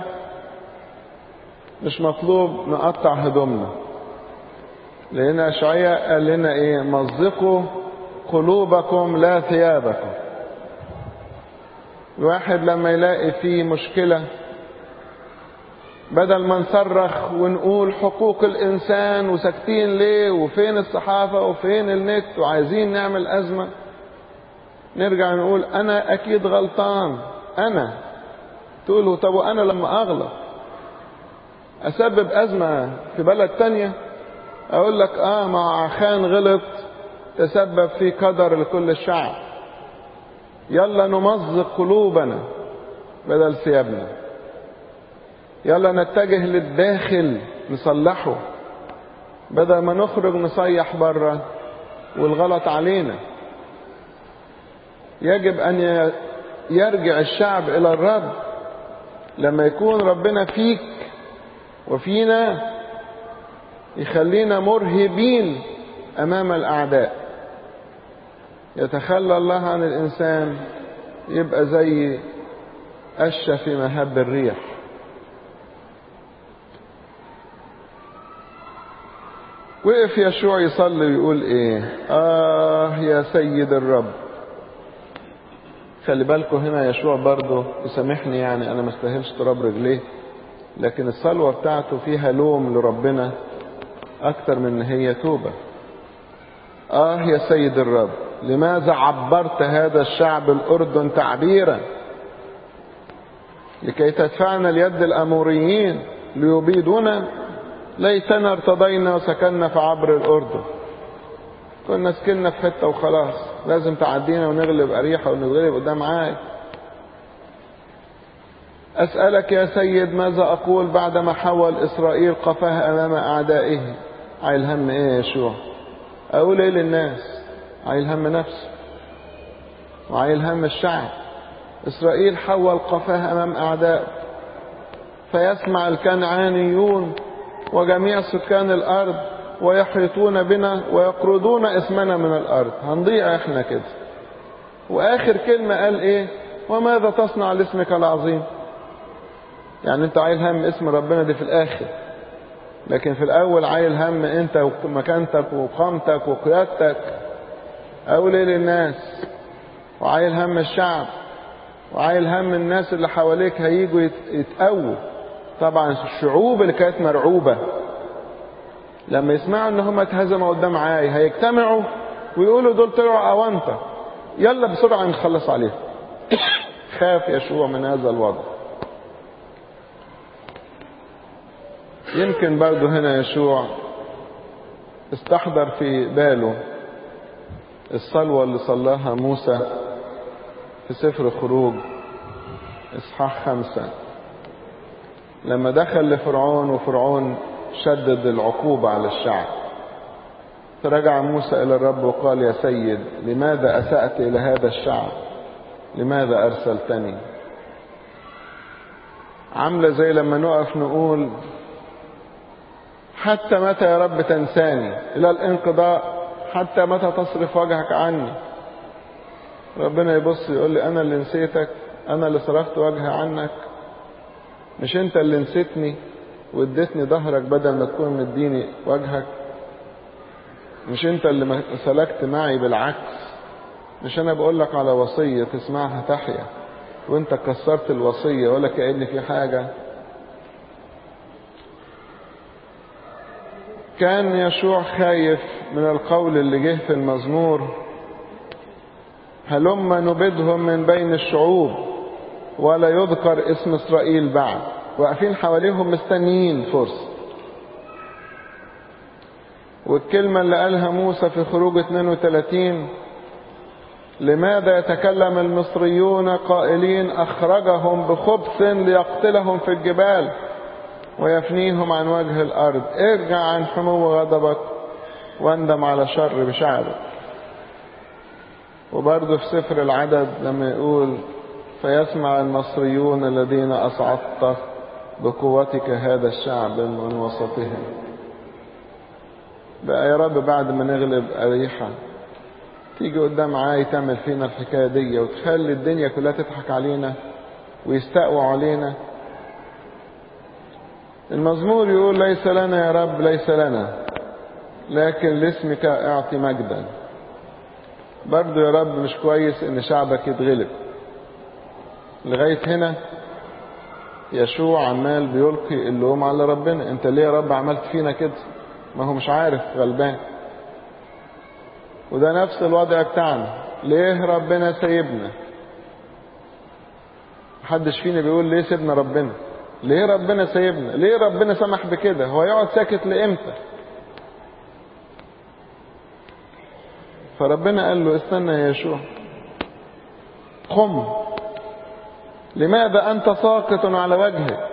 مش مطلوب نقطع هدومنا، لأن أشعياء قال لنا ايه؟ مزقوا قلوبكم لا ثيابكم. الواحد لما يلاقي فيه مشكلة، بدل ما نصرخ ونقول حقوق الإنسان وساكتين ليه وفين الصحافة وفين النت وعايزين نعمل أزمة، نرجع نقول أنا أكيد غلطان. أنا تقولوا طب وأنا لما أغلط أسبب أزمة في بلد تانية؟ أقول لك آه مع عخان غلط تسبب في قدر لكل الشعب. يلا نمزق قلوبنا بدل ثيابنا، يلا نتجه للداخل نصلحه بدل ما نخرج نصيح بره والغلط علينا. يجب أن يرجع الشعب إلى الرب. لما يكون ربنا فيك وفينا يخلينا مرهبين أمام الأعداء. يتخلى الله عن الإنسان يبقى زي قشة في مهب الريح. وقف يشوع يصلي ويقول ايه؟ آه يا سيد الرب. خلي بالكم هنا يشوع برضه يسامحني، يعني أنا ما استاهلش تراب رجليه، لكن الصلوة بتاعته فيها لوم لربنا أكتر من إن هي توبة. آه يا سيد الرب، لماذا عبرت هذا الشعب الأردن تعبيرا لكي تدفعنا اليد الأموريين ليبيدونا؟ ليتنا ارتضينا وسكننا في عبر الأردن، كنا سكننا في حتة وخلاص، لازم تعدينا ونغلب أريحة ونتغلب قدام عاي. أسألك يا سيد ماذا أقول بعدما حول إسرائيل قفاه أمام أعدائه؟ عايل هم إيه يا يشوع؟ أقول إيه للناس؟ عايل هم نفسه وعايل هم الشعب. إسرائيل حول قفاه أمام أعدائه، فيسمع الكنعانيون وجميع سكان الأرض ويحيطون بنا ويقرضون اسمنا من الأرض. هنضيع إحنا كده. وآخر كلمة قال إيه؟ وماذا تصنع لاسمك العظيم؟ يعني أنت عايل هم اسم ربنا دي في الآخر، لكن في الأول عايل هم أنت ومكانتك وقامتك وقيادتك. أقول إيه للناس؟ وعايل هم الشعب، وعايل هم الناس اللي حواليك هيجوا يتقووا. طبعا الشعوب اللي كانت مرعوبة لما يسمعوا ان هم اتهزموا قدام عاي هيجتمعوا ويقولوا دول طلعوا أونطة، يلا بسرعة نخلص عليهم. خاف يشوع من هذا الوضع. يمكن برضو هنا يشوع استحضر في باله الصلوة اللي صلاها موسى في سفر خروج إصحاح خمسة، لما دخل لفرعون وفرعون شدد العقوبة على الشعب، فرجع موسى إلى الرب وقال يا سيد لماذا أسأت إلى هذا الشعب؟ لماذا أرسلتني؟ عاملة زي لما نقف نقول حتى متى يا رب تنساني؟ إلى الانقضاء. حتى متى تصرف وجهك عني؟ ربنا يبص يقول لي أنا اللي نسيتك؟ أنا اللي صرفت وجهي عنك؟ مش أنت اللي نسيتني واديتني ظهرك بدل ما تكون مديني وجهك؟ مش أنت اللي سلكت معي بالعكس؟ مش أنا بقول لك على وصية تسمعها تحيا وأنت كسرت الوصية ولا كأن في حاجة؟ كان يشوع خايف من القول اللي جه في المزمور هلما نبيدهم من بين الشعوب ولا يذكر اسم إسرائيل بعد. واقفين حواليهم مستنيين فرصة. والكلمة اللي قالها موسى في خروج اثنين وثلاثين لماذا يتكلم المصريون قائلين أخرجهم بخبث ليقتلهم في الجبال ويفنيهم عن وجه الأرض؟ ارجع عن حمو غضبك واندم على شر بشعبك. وبرضه في سفر العدد لما يقول فيسمع المصريون الذين أصعدت بقوتك هذا الشعب من وسطهم. بقى يا رب بعد ما نغلب أريحة تيجي قدام عاي تعمل فينا الحكاية دي وتخلي الدنيا كلها تضحك علينا ويستقوى علينا؟ المزمور يقول ليس لنا يا رب ليس لنا لكن لاسمك اعطي مجدا. برضو يا رب مش كويس ان شعبك يتغلب. لغاية هنا يشوع عمال بيلقي اللوم على ربنا. انت ليه يا رب عملت فينا كده؟ ما هو مش عارف، غلبان. وده نفس الوضع بتاعنا. ليه ربنا سايبنا؟ محدش فينا بيقول ليه سيبنا ربنا؟ ليه ربنا سايبنا؟ ليه ربنا سمح بكده؟ هو يقعد ساكت لامتى؟ فربنا قال له استنى يا يشوع، قم، لماذا أنت ساقط على وجهك؟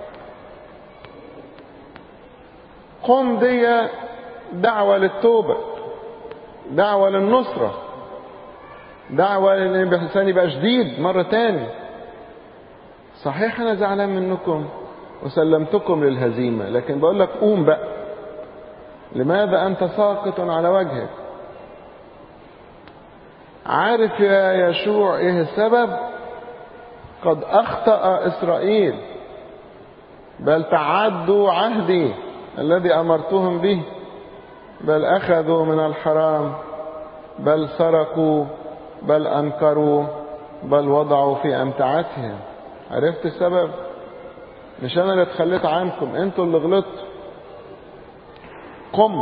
قم دي دعوة للتوبة، دعوة للنصرة، دعوة لأن الإنسان يبقى جديد مرة تاني. صحيح أنا زعلان منكم وسلمتكم للهزيمة، لكن بقول لك قوم بقى، لماذا أنت ساقط على وجهك؟ عارف يا يشوع إيه السبب؟ قد أخطأ إسرائيل، بل تعدوا عهدي الذي أمرتهم به، بل أخذوا من الحرام، بل سرقوا، بل أنكروا، بل وضعوا في أمتعتهم. عرفت السبب؟ مش أنا اللي اتخليت عنكم، أنتوا اللي غلطتوا. قم.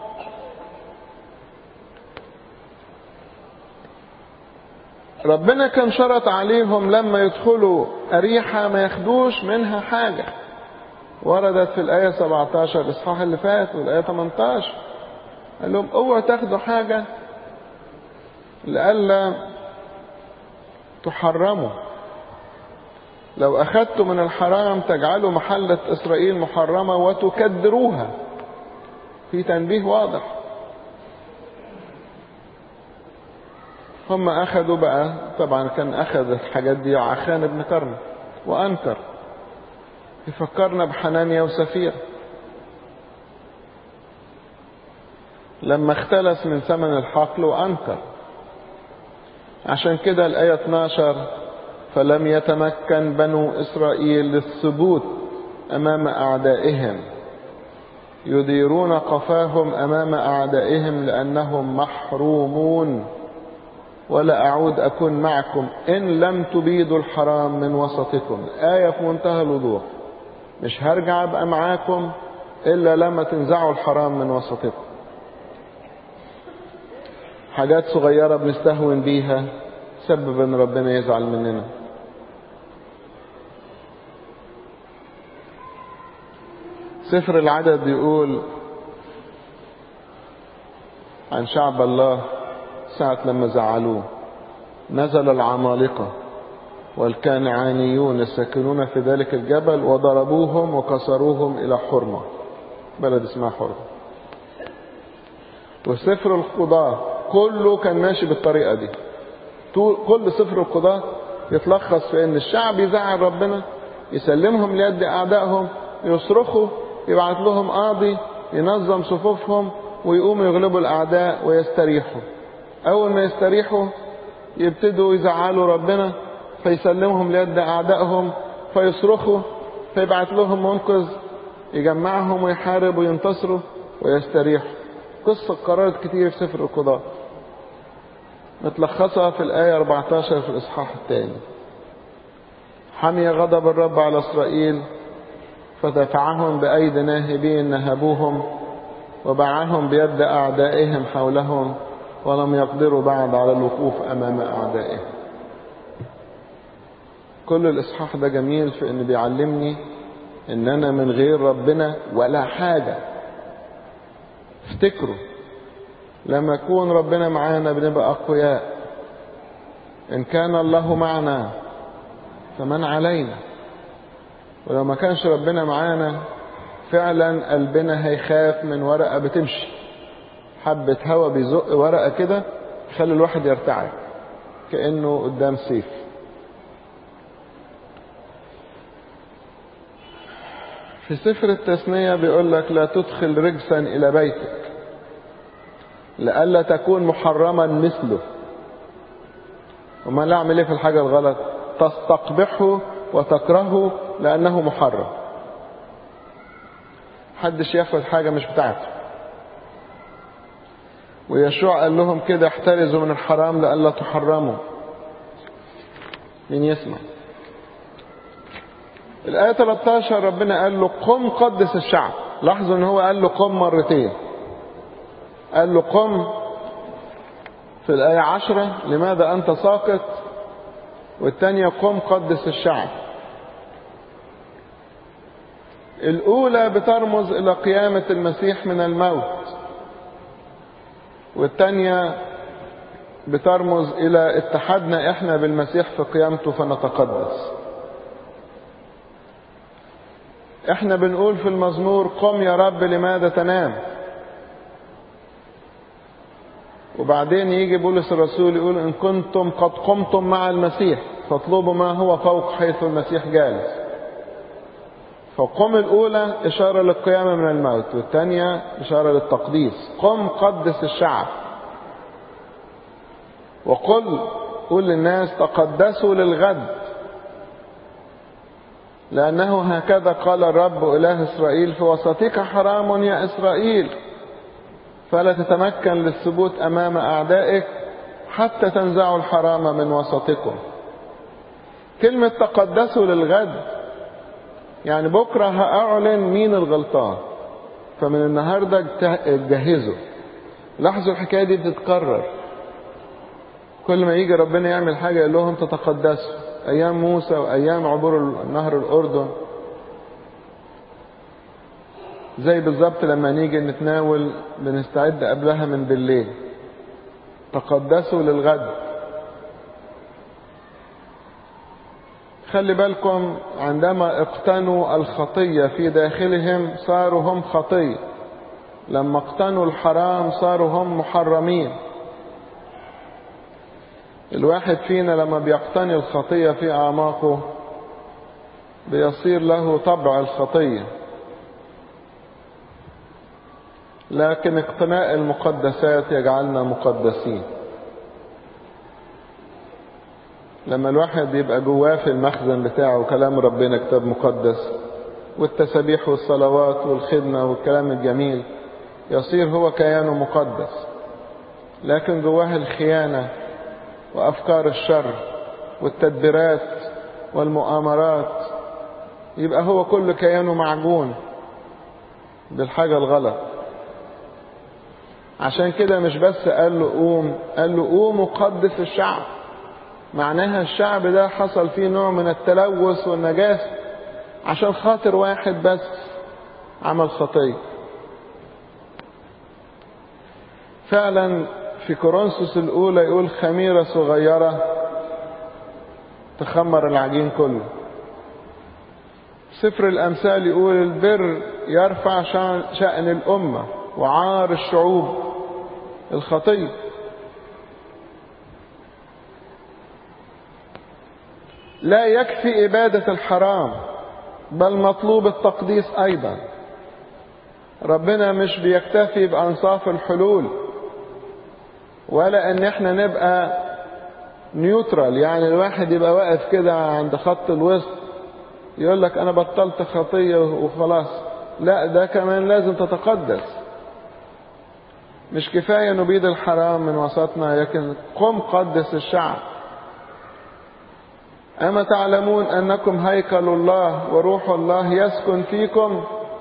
ربنا كان شرط عليهم لما يدخلوا أريحة ما ياخدوش منها حاجة. وردت في الآية سبعة عشر الإصحاح اللي فات والآية ثمانية عشر، قال لهم اوعوا تاخدوا حاجة لئلا تحرموا. لو أخذتوا من الحرام تجعلوا محلة إسرائيل محرمة وتكدروها. في تنبيه واضح. هم أخذوا بقى، طبعا كان أخذ الحاجات دي عخان بن كرمة وأنكر. يفكرنا بحنانيا وسفير لما اختلس من ثمن الحقل وأنكر. عشان كده الآية اثناشر فلم يتمكن بنو إسرائيل للثبوت أمام أعدائهم، يديرون قفاهم أمام أعدائهم لأنهم محرومون. ولا أعود أكون معكم إن لم تبيدوا الحرام من وسطكم. آية في منتهى الوضوح. مش هرجع أبقى معاكم إلا لما تنزعوا الحرام من وسطكم. حاجات صغيرة بنستهون بيها سبب ان ربنا يزعل مننا. سفر العدد بيقول عن شعب الله ساعة لما زعلوه: نزل العمالقة والكنعانيون الساكنون في ذلك الجبل وضربوهم وكسروهم إلى حرمة، بلد اسمها حرمة. وسفر القضاة كله كان ماشي بالطريقة دي. كل سفر القضاة يتلخص في ان الشعب يزعل ربنا، يسلمهم ليد اعدائهم، يصرخوا، يبعث لهم قاضي ينظم صفوفهم، ويقوموا يغلبوا الاعداء ويستريحوا. اول ما يستريحوا يبتدوا يزعلوا ربنا، فيسلمهم ليد اعدائهم، فيصرخوا، فيبعث لهم منقذ يجمعهم ويحارب وينتصروا ويستريحوا. قصة قررت كتير في سفر القضاة، متلخصها في الآية أربعة عشر في الإصحاح الثاني. حمي غضب الرب على إسرائيل فدفعهم بأيدي ناهبين نهبوهم، وباعهم بيد أعدائهم حولهم، ولم يقدروا بعد على الوقوف أمام أعدائهم. كل الإصحاح ده جميل في إنه بيعلمني إن أنا من غير ربنا ولا حاجة. افتكروا لما يكون ربنا معانا بنبقى أقوياء. إن كان الله معنا فمن علينا. ولو ما كانش ربنا معانا فعلا قلبنا هيخاف من ورقة بتمشي. حبة هوا بيزق ورقة كده يخلي الواحد يرتعب كأنه قدام سيف. في سفر التثنية بيقول لك: لا تدخل رجسا إلى بيتك لئلا تكون محرما مثله. وما نعمل ايه في الحاجة الغلط؟ تستقبحه وتكرهه لأنه محرم. محدش ياخد حاجة مش بتاعته. ويشوع قال لهم كده: احترزوا من الحرام لئلا تحرموا. مين يسمع؟ الآية ثلاثة عشر ربنا قال له: قم قدس الشعب. لاحظوا ان هو قال له قم مرتين. قال له قم في الآية عشرة لماذا أنت ساقط، والثانية قم قدس الشعب. الأولى بترمز إلى قيامة المسيح من الموت، والثانية بترمز إلى اتحادنا إحنا بالمسيح في قيامته فنتقدس. إحنا بنقول في المزمور: قم يا رب لماذا تنام. وبعدين يجي بولس الرسول يقول: إن كنتم قد قمتم مع المسيح فاطلبوا ما هو فوق حيث المسيح جالس. فقم الأولى إشارة للقيامة من الموت، والثانية إشارة للتقديس. قم قدس الشعب، وقل قل للناس تقدسوا للغد، لأنه هكذا قال الرب إله إسرائيل: في وسطك حرام يا إسرائيل، فلا تتمكن للثبوت أمام أعدائك حتى تنزعوا الحرام من وسطكم. كلمة تقدسوا للغد يعني بكرة هأعلن مين الغلطان، فمن النهاردة جهزوا. لاحظوا الحكاية دي بتتكرر، كل ما يجي ربنا يعمل حاجة يقول لهم تتقدسوا. أيام موسى وأيام عبور نهر الأردن، زي بالظبط لما نيجي نتناول بنستعد قبلها من بالليل. تقدسوا للغد. خلي بالكم، عندما اقتنوا الخطية في داخلهم صاروا هم خطية، لما اقتنوا الحرام صاروا هم محرمين. الواحد فينا لما بيقتني الخطية في أعماقه بيصير له طبع الخطية، لكن اقتناء المقدسات يجعلنا مقدسين. لما الواحد يبقى جواه في المخزن بتاعه كلام ربنا، كتاب مقدس والتسابيح والصلوات والخدمة والكلام الجميل، يصير هو كيانه مقدس. لكن جواه الخيانة وأفكار الشر والتدبيرات والمؤامرات، يبقى هو كل كيانه معجون بالحاجة الغلط. عشان كده مش بس قال له قوم، قال له قوم وقدس الشعب. معناها الشعب ده حصل فيه نوع من التلوث والنجاسة عشان خاطر واحد بس عمل خطية. فعلا في كورنثوس الأولى يقول: خميرة صغيرة تخمر العجين كله. سفر الأمثال يقول: البر يرفع شأن الأمة وعار الشعوب الخطية. لا يكفي إبادة الحرام، بل مطلوب التقديس أيضا. ربنا مش بيكتفي بأنصاف الحلول، ولا ان احنا نبقى نيوترال، يعني الواحد يبقى واقف كده عند خط الوسط يقول لك انا بطلت خطية وخلاص. لا، ده كمان لازم تتقدس. مش كفاية نبيد الحرام من وسطنا، لكن قم قدس الشعب. أما تعلمون أنكم هيكل الله وروح الله يسكن فيكم.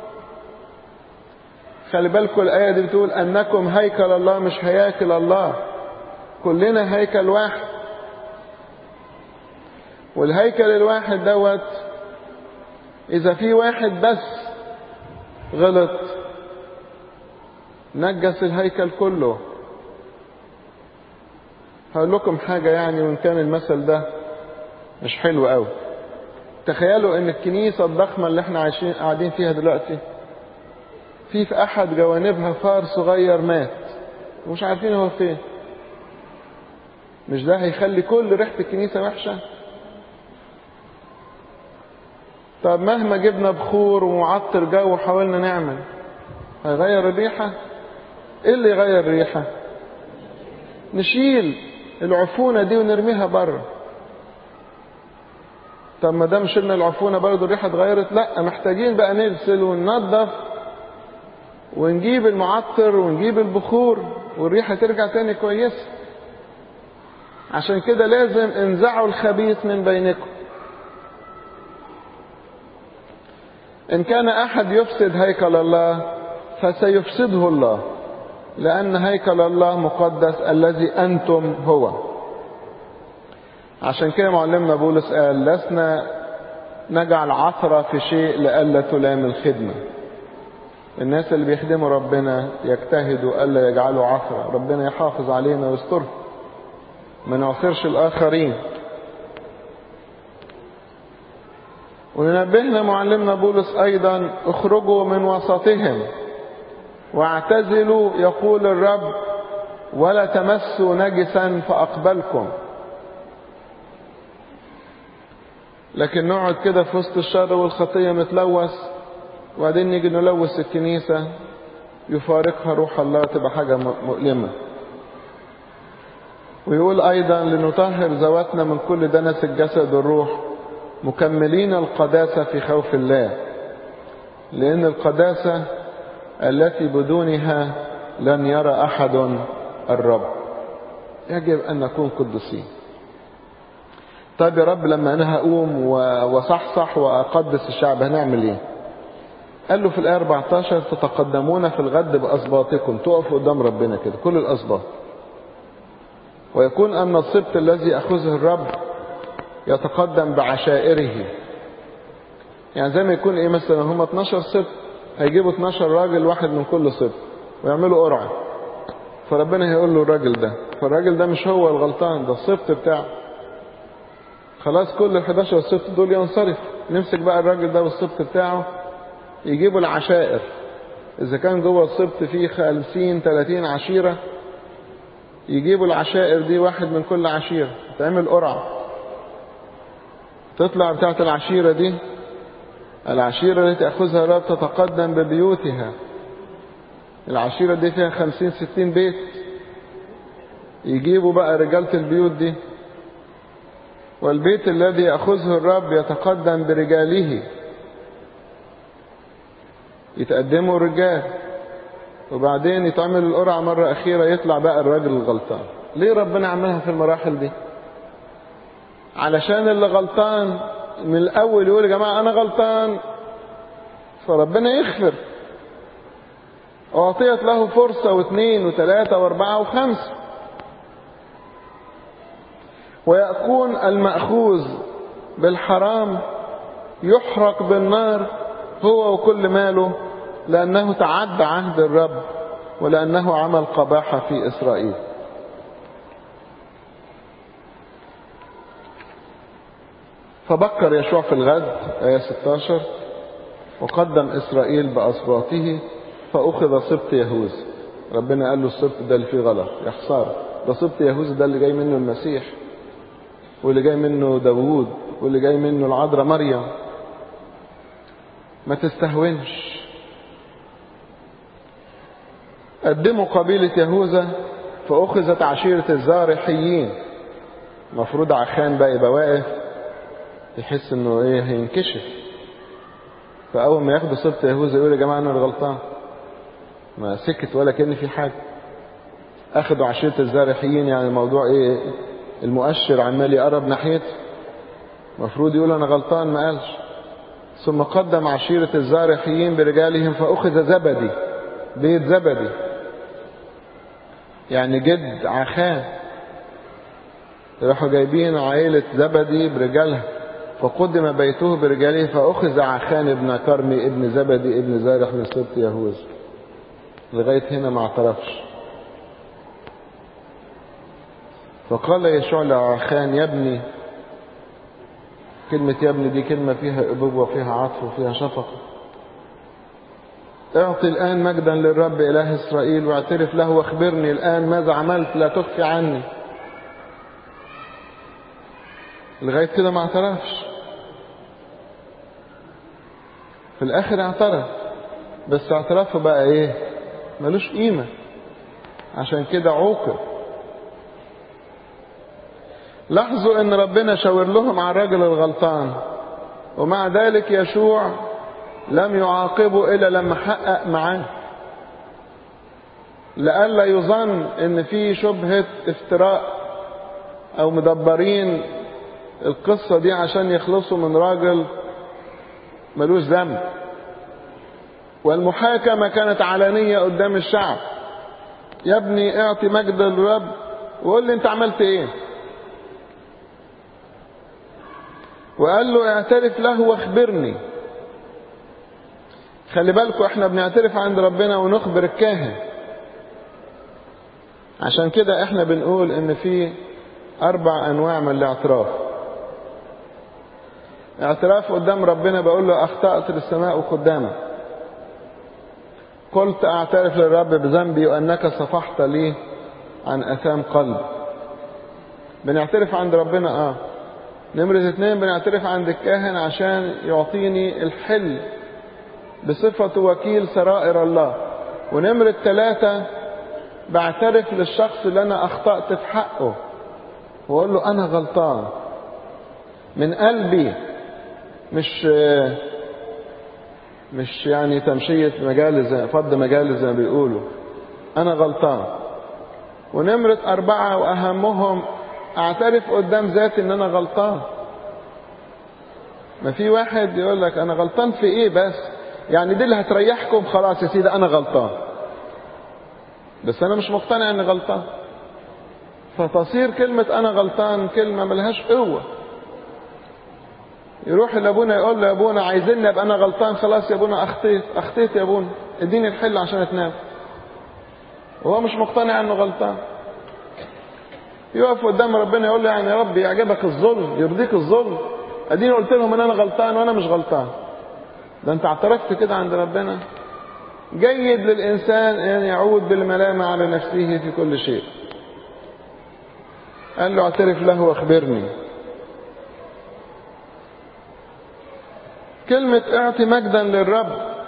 خلي بالكم الآية دي بتقول أنكم هيكل الله، مش هياكل الله. كلنا هيكل واحد، والهيكل الواحد دوت إذا في واحد بس غلط نجس الهيكل كله. هقول لكم حاجة يعني، وإن كان المثل ده مش حلو قوي. تخيلوا ان الكنيسة الضخمة اللي احنا عايشين قاعدين فيها دلوقتي، في في احد جوانبها فار صغير مات ومش عارفين هو فين. مش ده هيخلي كل ريحة الكنيسة وحشة؟ طب مهما جبنا بخور ومعطر جو وحاولنا نعمل، هيغير الريحة؟ ايه اللي يغير الريحة؟ نشيل العفونة دي ونرميها بره. طب ما دام شلنا العفونة برضه الريحة اتغيرت؟ لا، محتاجين بقى نغسل وننظف ونجيب المعطر ونجيب البخور والريحة ترجع تاني كويسة. عشان كده لازم انزعوا الخبيث من بينكم. إن كان أحد يفسد هيكل الله فسيفسده الله، لأن هيكل الله مقدس الذي أنتم هو. عشان كده معلمنا بولس قال: لسنا نجعل عثرة في شيء لئلا تلام الخدمة. الناس اللي بيخدموا ربنا يجتهدوا ألا يجعلوا عثرة، ربنا يحافظ علينا ويستر، ما نعثرش الآخرين. وينبهنا معلمنا بولس أيضا: اخرجوا من وسطهم واعتزلوا يقول الرب، ولا تمسوا نجسا فأقبلكم. لكن نقعد كده في وسط الشر والخطية متلوث، وبعدين نيجي نلوث الكنيسة يفارقها روح الله، تبقى حاجة مؤلمة. ويقول أيضا لنطهر ذواتنا من كل دنس الجسد والروح مكملين القداسة في خوف الله، لأن القداسة التي بدونها لن يرى أحد الرب. يجب أن نكون قدسين. طيب يا رب لما أنا هقوم وصحصح وأقدس الشعب هنعمل إيه؟ قال له في الآية أربعة عشر تتقدمون في الغد بأسباطكم، تقفوا قدام ربنا كده كل الأسباط، ويكون أن السبط الذي أخذه الرب يتقدم بعشائره. يعني زي ما يكون إيه مثلا هم اتناشر سبط، هيجيبوا اتناشر راجل واحد من كل سبط ويعملوا قرعة، فربنا هيقول له الراجل ده، فالراجل ده مش هو الغلطان، ده السبط بتاعه. خلاص كل الحداشر سبط دول ينصرف، نمسك بقى الراجل ده والسبط بتاعه، يجيبوا العشائر. إذا كان جوه السبط فيه خمسين تلاتين عشيرة، يجيبوا العشائر دي واحد من كل عشيرة، تعمل قرعة، تطلع بتاعت العشيرة دي، العشيرة التي تأخذها الرب تتقدم ببيوتها. العشيرة دي فيها خمسين ستين بيت، يجيبوا بقى رجالة البيوت دي. والبيت الذي يأخذه الرب يتقدم برجاله، يتقدموا الرجال، وبعدين يتعمل القرعة مرة أخيرة، يطلع بقى الراجل الغلطان. ليه ربنا عملها في المراحل دي؟ علشان اللي غلطان من الأول يقول يا جماعة أنا غلطان، فربنا يغفر. أعطيت له فرصة واثنين وثلاثة واربعة وخمسة. ويكون المأخوذ بالحرام يحرق بالنار هو وكل ماله، لأنه تعدى عهد الرب ولأنه عمل قباحة في إسرائيل. فبكر يشوع في الغد آية ستاشر وقدم إسرائيل بأسباطه فأخذ سبط يهوذا. ربنا قال له السبط ده اللي فيه غلط يا خسارة، ده سبط يهوذا ده اللي جاي منه المسيح، واللي جاي منه داوود، واللي جاي منه العذراء مريم. ما تستهونش. قدموا قبيلة يهوذا فأخذت عشيرة الزارحيين. مفروض عخان بقى يبقى واقف يحس انه ايه هينكشف، فأول ما ياخدوا سبط يهوذا يقول يا جماعة أنا الغلطان، ما سكت ولا كأن في حاجة. أخذوا عشيرة الزارحيين، يعني الموضوع ايه، المؤشر عمال يقرب ناحيته، مفروض يقول أنا غلطان، ما قالش. ثم قدم عشيرة الزارحيين برجالهم فأخذ زبدي، بيت زبدي يعني جد عخان، راحوا جايبين عائلة زبدي برجالها، فقدم بيته برجاله فأخذ عخان ابن كرمي ابن زبدي ابن زارح من سبط يهوذا. لغاية هنا ما اعترفش. فقال يشوع لعخان يا ابني. كلمة يا ابني دي كلمة فيها أبوة وفيها عطف وفيها شفقة. اعطي الآن مجدا للرب إله إسرائيل واعترف له واخبرني الآن ماذا عملت، لا تخفي عني. لغاية كده ما اعترفش، في الآخر اعترف، بس اعترافه بقى ايه، ملوش قيمة، عشان كده عوقب. لاحظوا ان ربنا شاور لهم على الراجل الغلطان، ومع ذلك يشوع لم يعاقبه إلا لما حقق معاه، لئلا يظن ان في شبهة افتراء او مدبرين القصة دي عشان يخلصوا من راجل ملوش ذنب. والمحاكمة كانت علنية قدام الشعب. يا ابني اعطي مجد للرب وقول لي انت عملت ايه. وقال له اعترف له واخبرني. خلي بالكم احنا بنعترف عند ربنا ونخبر الكاهن. عشان كده احنا بنقول ان في اربع انواع من الاعتراف. اعتراف قدام ربنا بقول له اخطأت للسماء قدامك، قلت اعترف للرب بذنبي وانك صفحت لي عن اثام قلبي. بنعترف عند ربنا اه نمرة اتنين بنعترف عند الكاهن عشان يعطيني الحل بصفة وكيل سرائر الله. ونمرة ثلاثة بعترف للشخص اللي أنا أخطأت في حقه وأقول له أنا غلطان من قلبي، مش مش يعني تمشية مجالس فض مجالس زي ما بيقولوا، أنا غلطان. ونمرة أربعة وأهمهم أعترف قدام ذاتي إن أنا غلطان. ما في واحد يقول لك أنا غلطان في إيه بس، يعني دي اللي هتريحكم، خلاص يا سيدي أنا غلطان، بس أنا مش مقتنع إني غلطان. فتصير كلمة أنا غلطان كلمة ملهاش قوة. يروح لأبونا يقول له يا أبونا عايزيني أبقى أنا غلطان، خلاص يا أبونا أخطيت أخطيت يا أبونا اديني الحل عشان أتنام، وهو مش مقتنع إنه غلطان. يقف قدام ربنا يقول له يعني يا رب يعجبك الظلم، يرضيك الظلم؟ اديني قلت لهم ان انا غلطان وانا مش غلطان. ده انت اعترفت كده عند ربنا. جيد للانسان ان يعود بالملامة على نفسه في كل شيء. قال له اعترف له واخبرني. كلمة اعطي مجدا للرب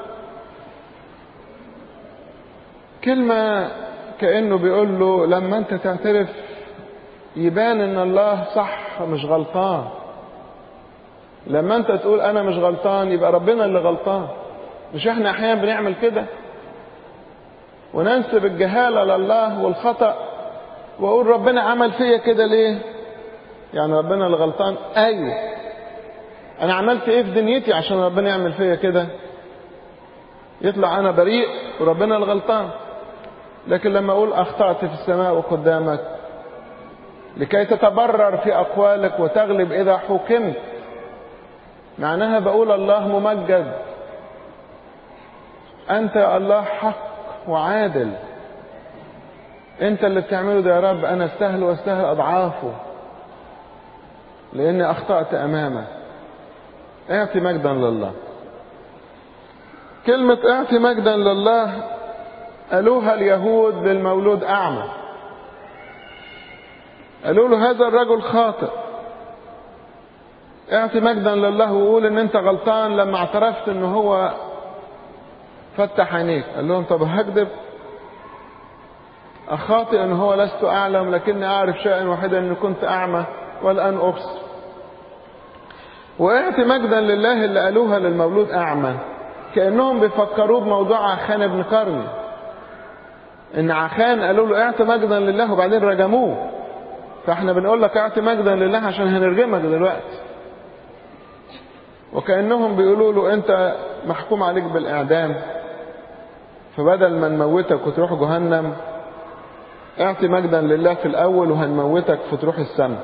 كلمة كأنه بيقول له لما انت تعترف يبان ان الله صح مش غلطان. لما انت تقول انا مش غلطان يبقى ربنا اللي غلطان. مش احنا احيانا بنعمل كده وننسب الجهالة لله والخطأ واقول ربنا عمل فيا كده ليه؟ يعني ربنا اللي غلطان؟ ايوه، انا عملت ايه في دنيتي عشان ربنا يعمل فيا كده؟ يطلع انا بريء وربنا اللي غلطان. لكن لما اقول اخطأت في السماء وقدامك لكي تتبرر في اقوالك وتغلب اذا حكمت، معناها بقول الله ممجد، انت الله حق وعادل، انت اللي بتعمله ده يا رب انا استاهل واستاهل اضعافه لاني اخطأت امامك. اعطي مجدا لله. كلمة اعطي مجدا لله قالوها اليهود للمولود اعمى. قالوا له هذا الرجل خاطئ، اعطي مجدا لله وقول ان انت غلطان لما اعترفت ان هو فتح عينيك. قال لهم طب هكذب؟ اخاطئ ان هو لست اعلم لكني اعرف شيئا واحدا اني كنت اعمى والان ابصر. واعطي مجدا لله اللي قالوها للمولود اعمى كانهم بيفكروه بموضوع عخان بن قرني، ان عخان قالوا له اعطي مجدا لله وبعدين رجموه، فاحنا بنقول لك اعطي مجدا لله عشان هنرجمك دلوقتي. وكأنهم بيقولوا له انت محكوم عليك بالاعدام، فبدل ما نموتك وتروح جهنم اعطي مجدا لله في الاول وهنموتك فتروح السماء.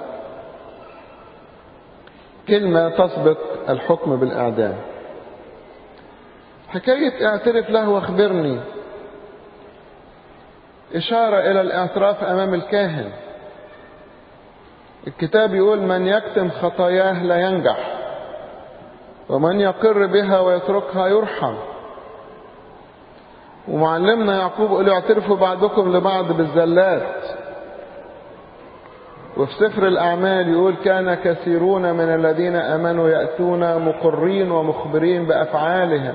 كلمة تسبق الحكم بالاعدام. حكاية اعترف له واخبرني اشارة الى الاعتراف امام الكاهن. الكتاب يقول من يكتم خطاياه لا ينجح، ومن يقر بها ويتركها يرحم. ومعلمنا يعقوب قال اعترفوا بعضكم لبعض بالزلات. وفي سفر الأعمال يقول كان كثيرون من الذين آمنوا يأتون مقرين ومخبرين بأفعالهم.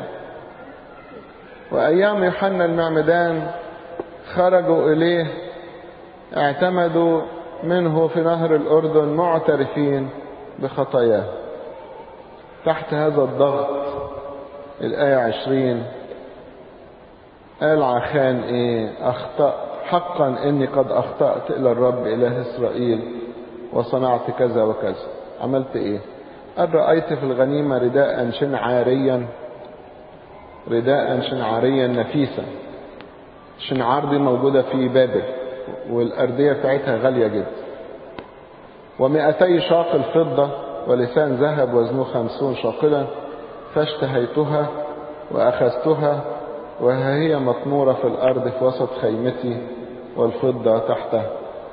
وأيام يوحنا المعمدان خرجوا إليه اعتمدوا منه في نهر الأردن معترفين بخطاياه. تحت هذا الضغط الآية عشرين قال عخان ايه؟ اخطأت حقا اني قد اخطأت الى الرب اله اسرائيل وصنعت كذا وكذا. عملت ايه؟ قال رأيت في الغنيمة رداء شنعاريا رداء شنعاريا نفيسا. الشنعار دي موجودة في بابل والأردية بتاعتها غالية جدا. ومئتي شاقل فضة ولسان ذهب وزنه خمسون شاقلا، فاشتهيتها وأخذتها وها هي مطمورة في الأرض في وسط خيمتي والفضة تحتها.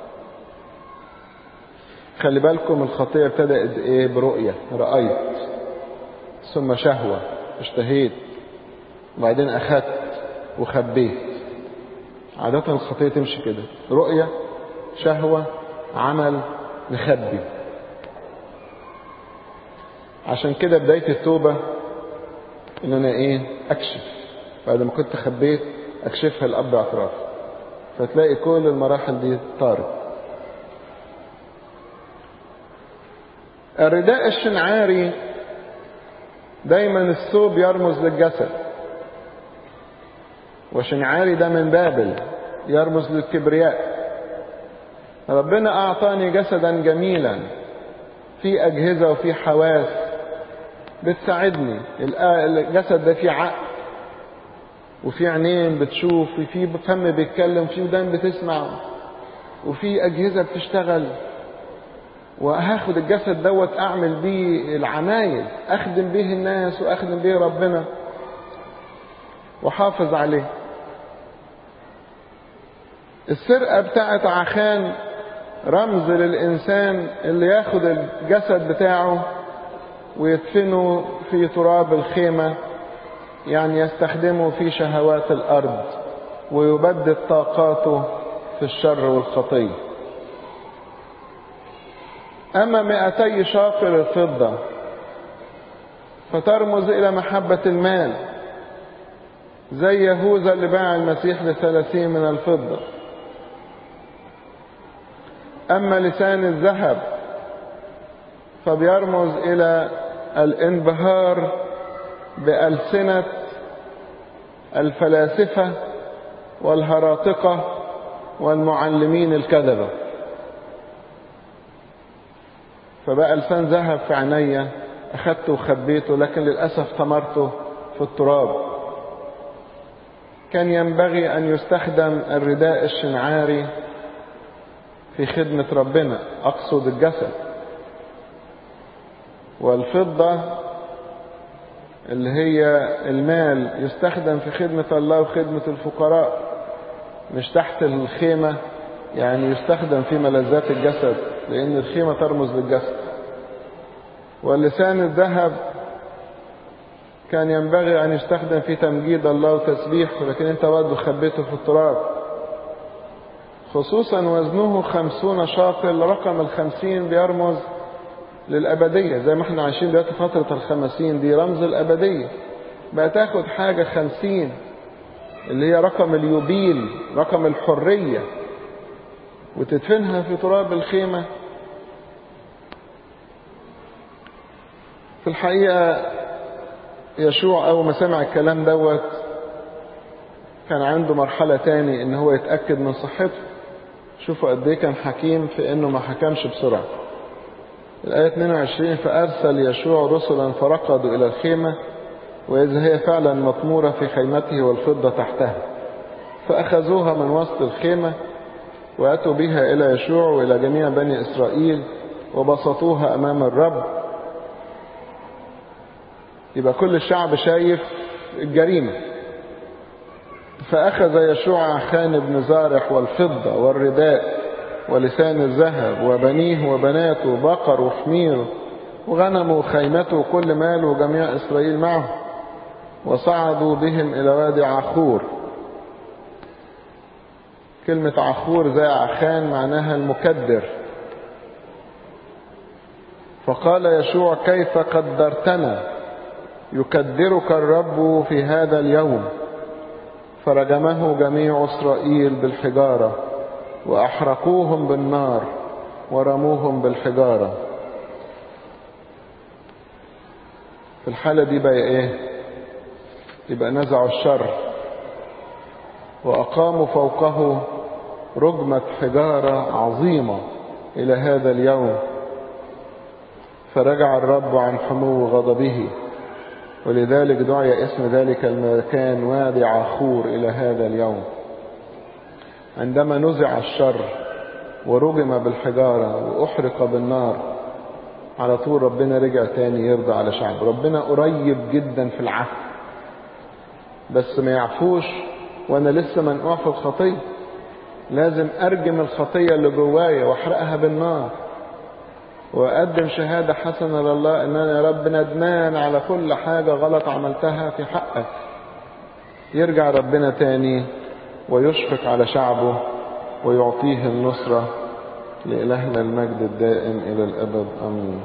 خلي بالكم الخطية ابتدأت ايه؟ برؤية، رأيت، ثم شهوة، اشتهيت، وبعدين أخذت وخبيت. عادة الخطية تمشي كده، رؤية، شهوة، عمل، نخبي. عشان كده بداية التوبة ان انا ايه اكشف بعد ما كنت خبيت، اكشفها الاب اعتراف، فتلاقي كل المراحل دي طارت. الرداء الشنعاري دايما الثوب يرمز للجسد، وشنعاري ده من بابل يرمز للكبرياء. ربنا اعطاني جسدا جميلا في اجهزة وفي حواس بتساعدني. الجسد ده فيه عقل وفي عينين بتشوف وفي فم بيتكلم وفي ودان بتسمع وفي اجهزة بتشتغل، وهاخد الجسد دوت اعمل بيه العمايل، اخدم بيه الناس واخدم بيه ربنا وحافظ عليه. السرقة بتاعت عخان رمز للإنسان اللي ياخد الجسد بتاعه ويدفنه في تراب الخيمة، يعني يستخدمه في شهوات الأرض ويبدد طاقاته في الشر والخطية. أما مئتي شاقل الفضة فترمز إلى محبة المال، زي يهوذا اللي باع المسيح لثلاثين من الفضة. أما لسان الذهب فبيرمز إلى الانبهار بألسنة الفلاسفة والهراطقة والمعلمين الكذبة، فبقى لسان ذهب في عينيا أخدته وخبيته، لكن للأسف ثمرته في التراب. كان ينبغي أن يستخدم الرداء الشنعاري في خدمة ربنا، أقصد الجسد، والفضة اللي هي المال يستخدم في خدمة الله وخدمة الفقراء، مش تحت الخيمة، يعني يستخدم في ملذات الجسد، لأن الخيمة ترمز للجسد. واللسان الذهب كان ينبغي أن يستخدم في تمجيد الله وتسبيحه، لكن أنت برضه خبيته في التراب. خصوصا وزنه خمسون شاقل، رقم الخمسين بيرمز للأبدية، زي ما احنا عايشين دلوقتي فترة الخمسين دي رمز الأبدية. بقى تاخد حاجة خمسين اللي هي رقم اليوبيل، رقم الحرية، وتدفنها في تراب الخيمة. في الحقيقة يشوع أول ما سمع الكلام دوت كان عنده مرحلة تاني إن هو يتأكد من صحته. شوفوا قد ايه كان حكيم في إنه ما حكمش بسرعة. الآية اثنين وعشرين: فأرسل يشوع رسلا فرقدوا إلى الخيمة، وإذا هي فعلا مطمورة في خيمته والفضة تحتها، فأخذوها من وسط الخيمة وأتوا بها إلى يشوع وإلى جميع بني إسرائيل وبسطوها أمام الرب. يبقى كل الشعب شايف الجريمة. فأخذ يشوع عخان بن زارح والفضة والرداء ولسان الذهب وبنيه وبناته وبقر وحمير وغنم وخيمته وكل ماله وجميع إسرائيل معه، وصعدوا بهم إلى وادي عخور. كلمة عخور زي عخان معناها المكدر. فقال يشوع: كيف قدرتنا، يكدرك الرب في هذا اليوم. فرجمه جميع إسرائيل بالحجارة وأحرقوهم بالنار ورموهم بالحجارة. في الحالة دي بقى ايه؟ يبقى نزعوا الشر وأقاموا فوقه رجمة حجارة عظيمة إلى هذا اليوم. فرجع الرب عن حمو غضبه، ولذلك دعي اسم ذلك المكان وادي عخور إلى هذا اليوم. عندما نزع الشر ورجم بالحجارة وأحرق بالنار، على طول ربنا رجع تاني يرضى على شعب. ربنا قريب جدا في العفو، بس ما يعفوش وانا لسه منقوع في الخطية. لازم ارجم الخطية اللي جوايا واحرقها بالنار، واقدم شهادة حسنة لله ان انا يا رب ندمان على كل حاجة غلط عملتها في حقك. يرجع ربنا تاني ويشفق على شعبه ويعطيه النصرة. لإلهنا المجد الدائم إلى الأبد، آمين.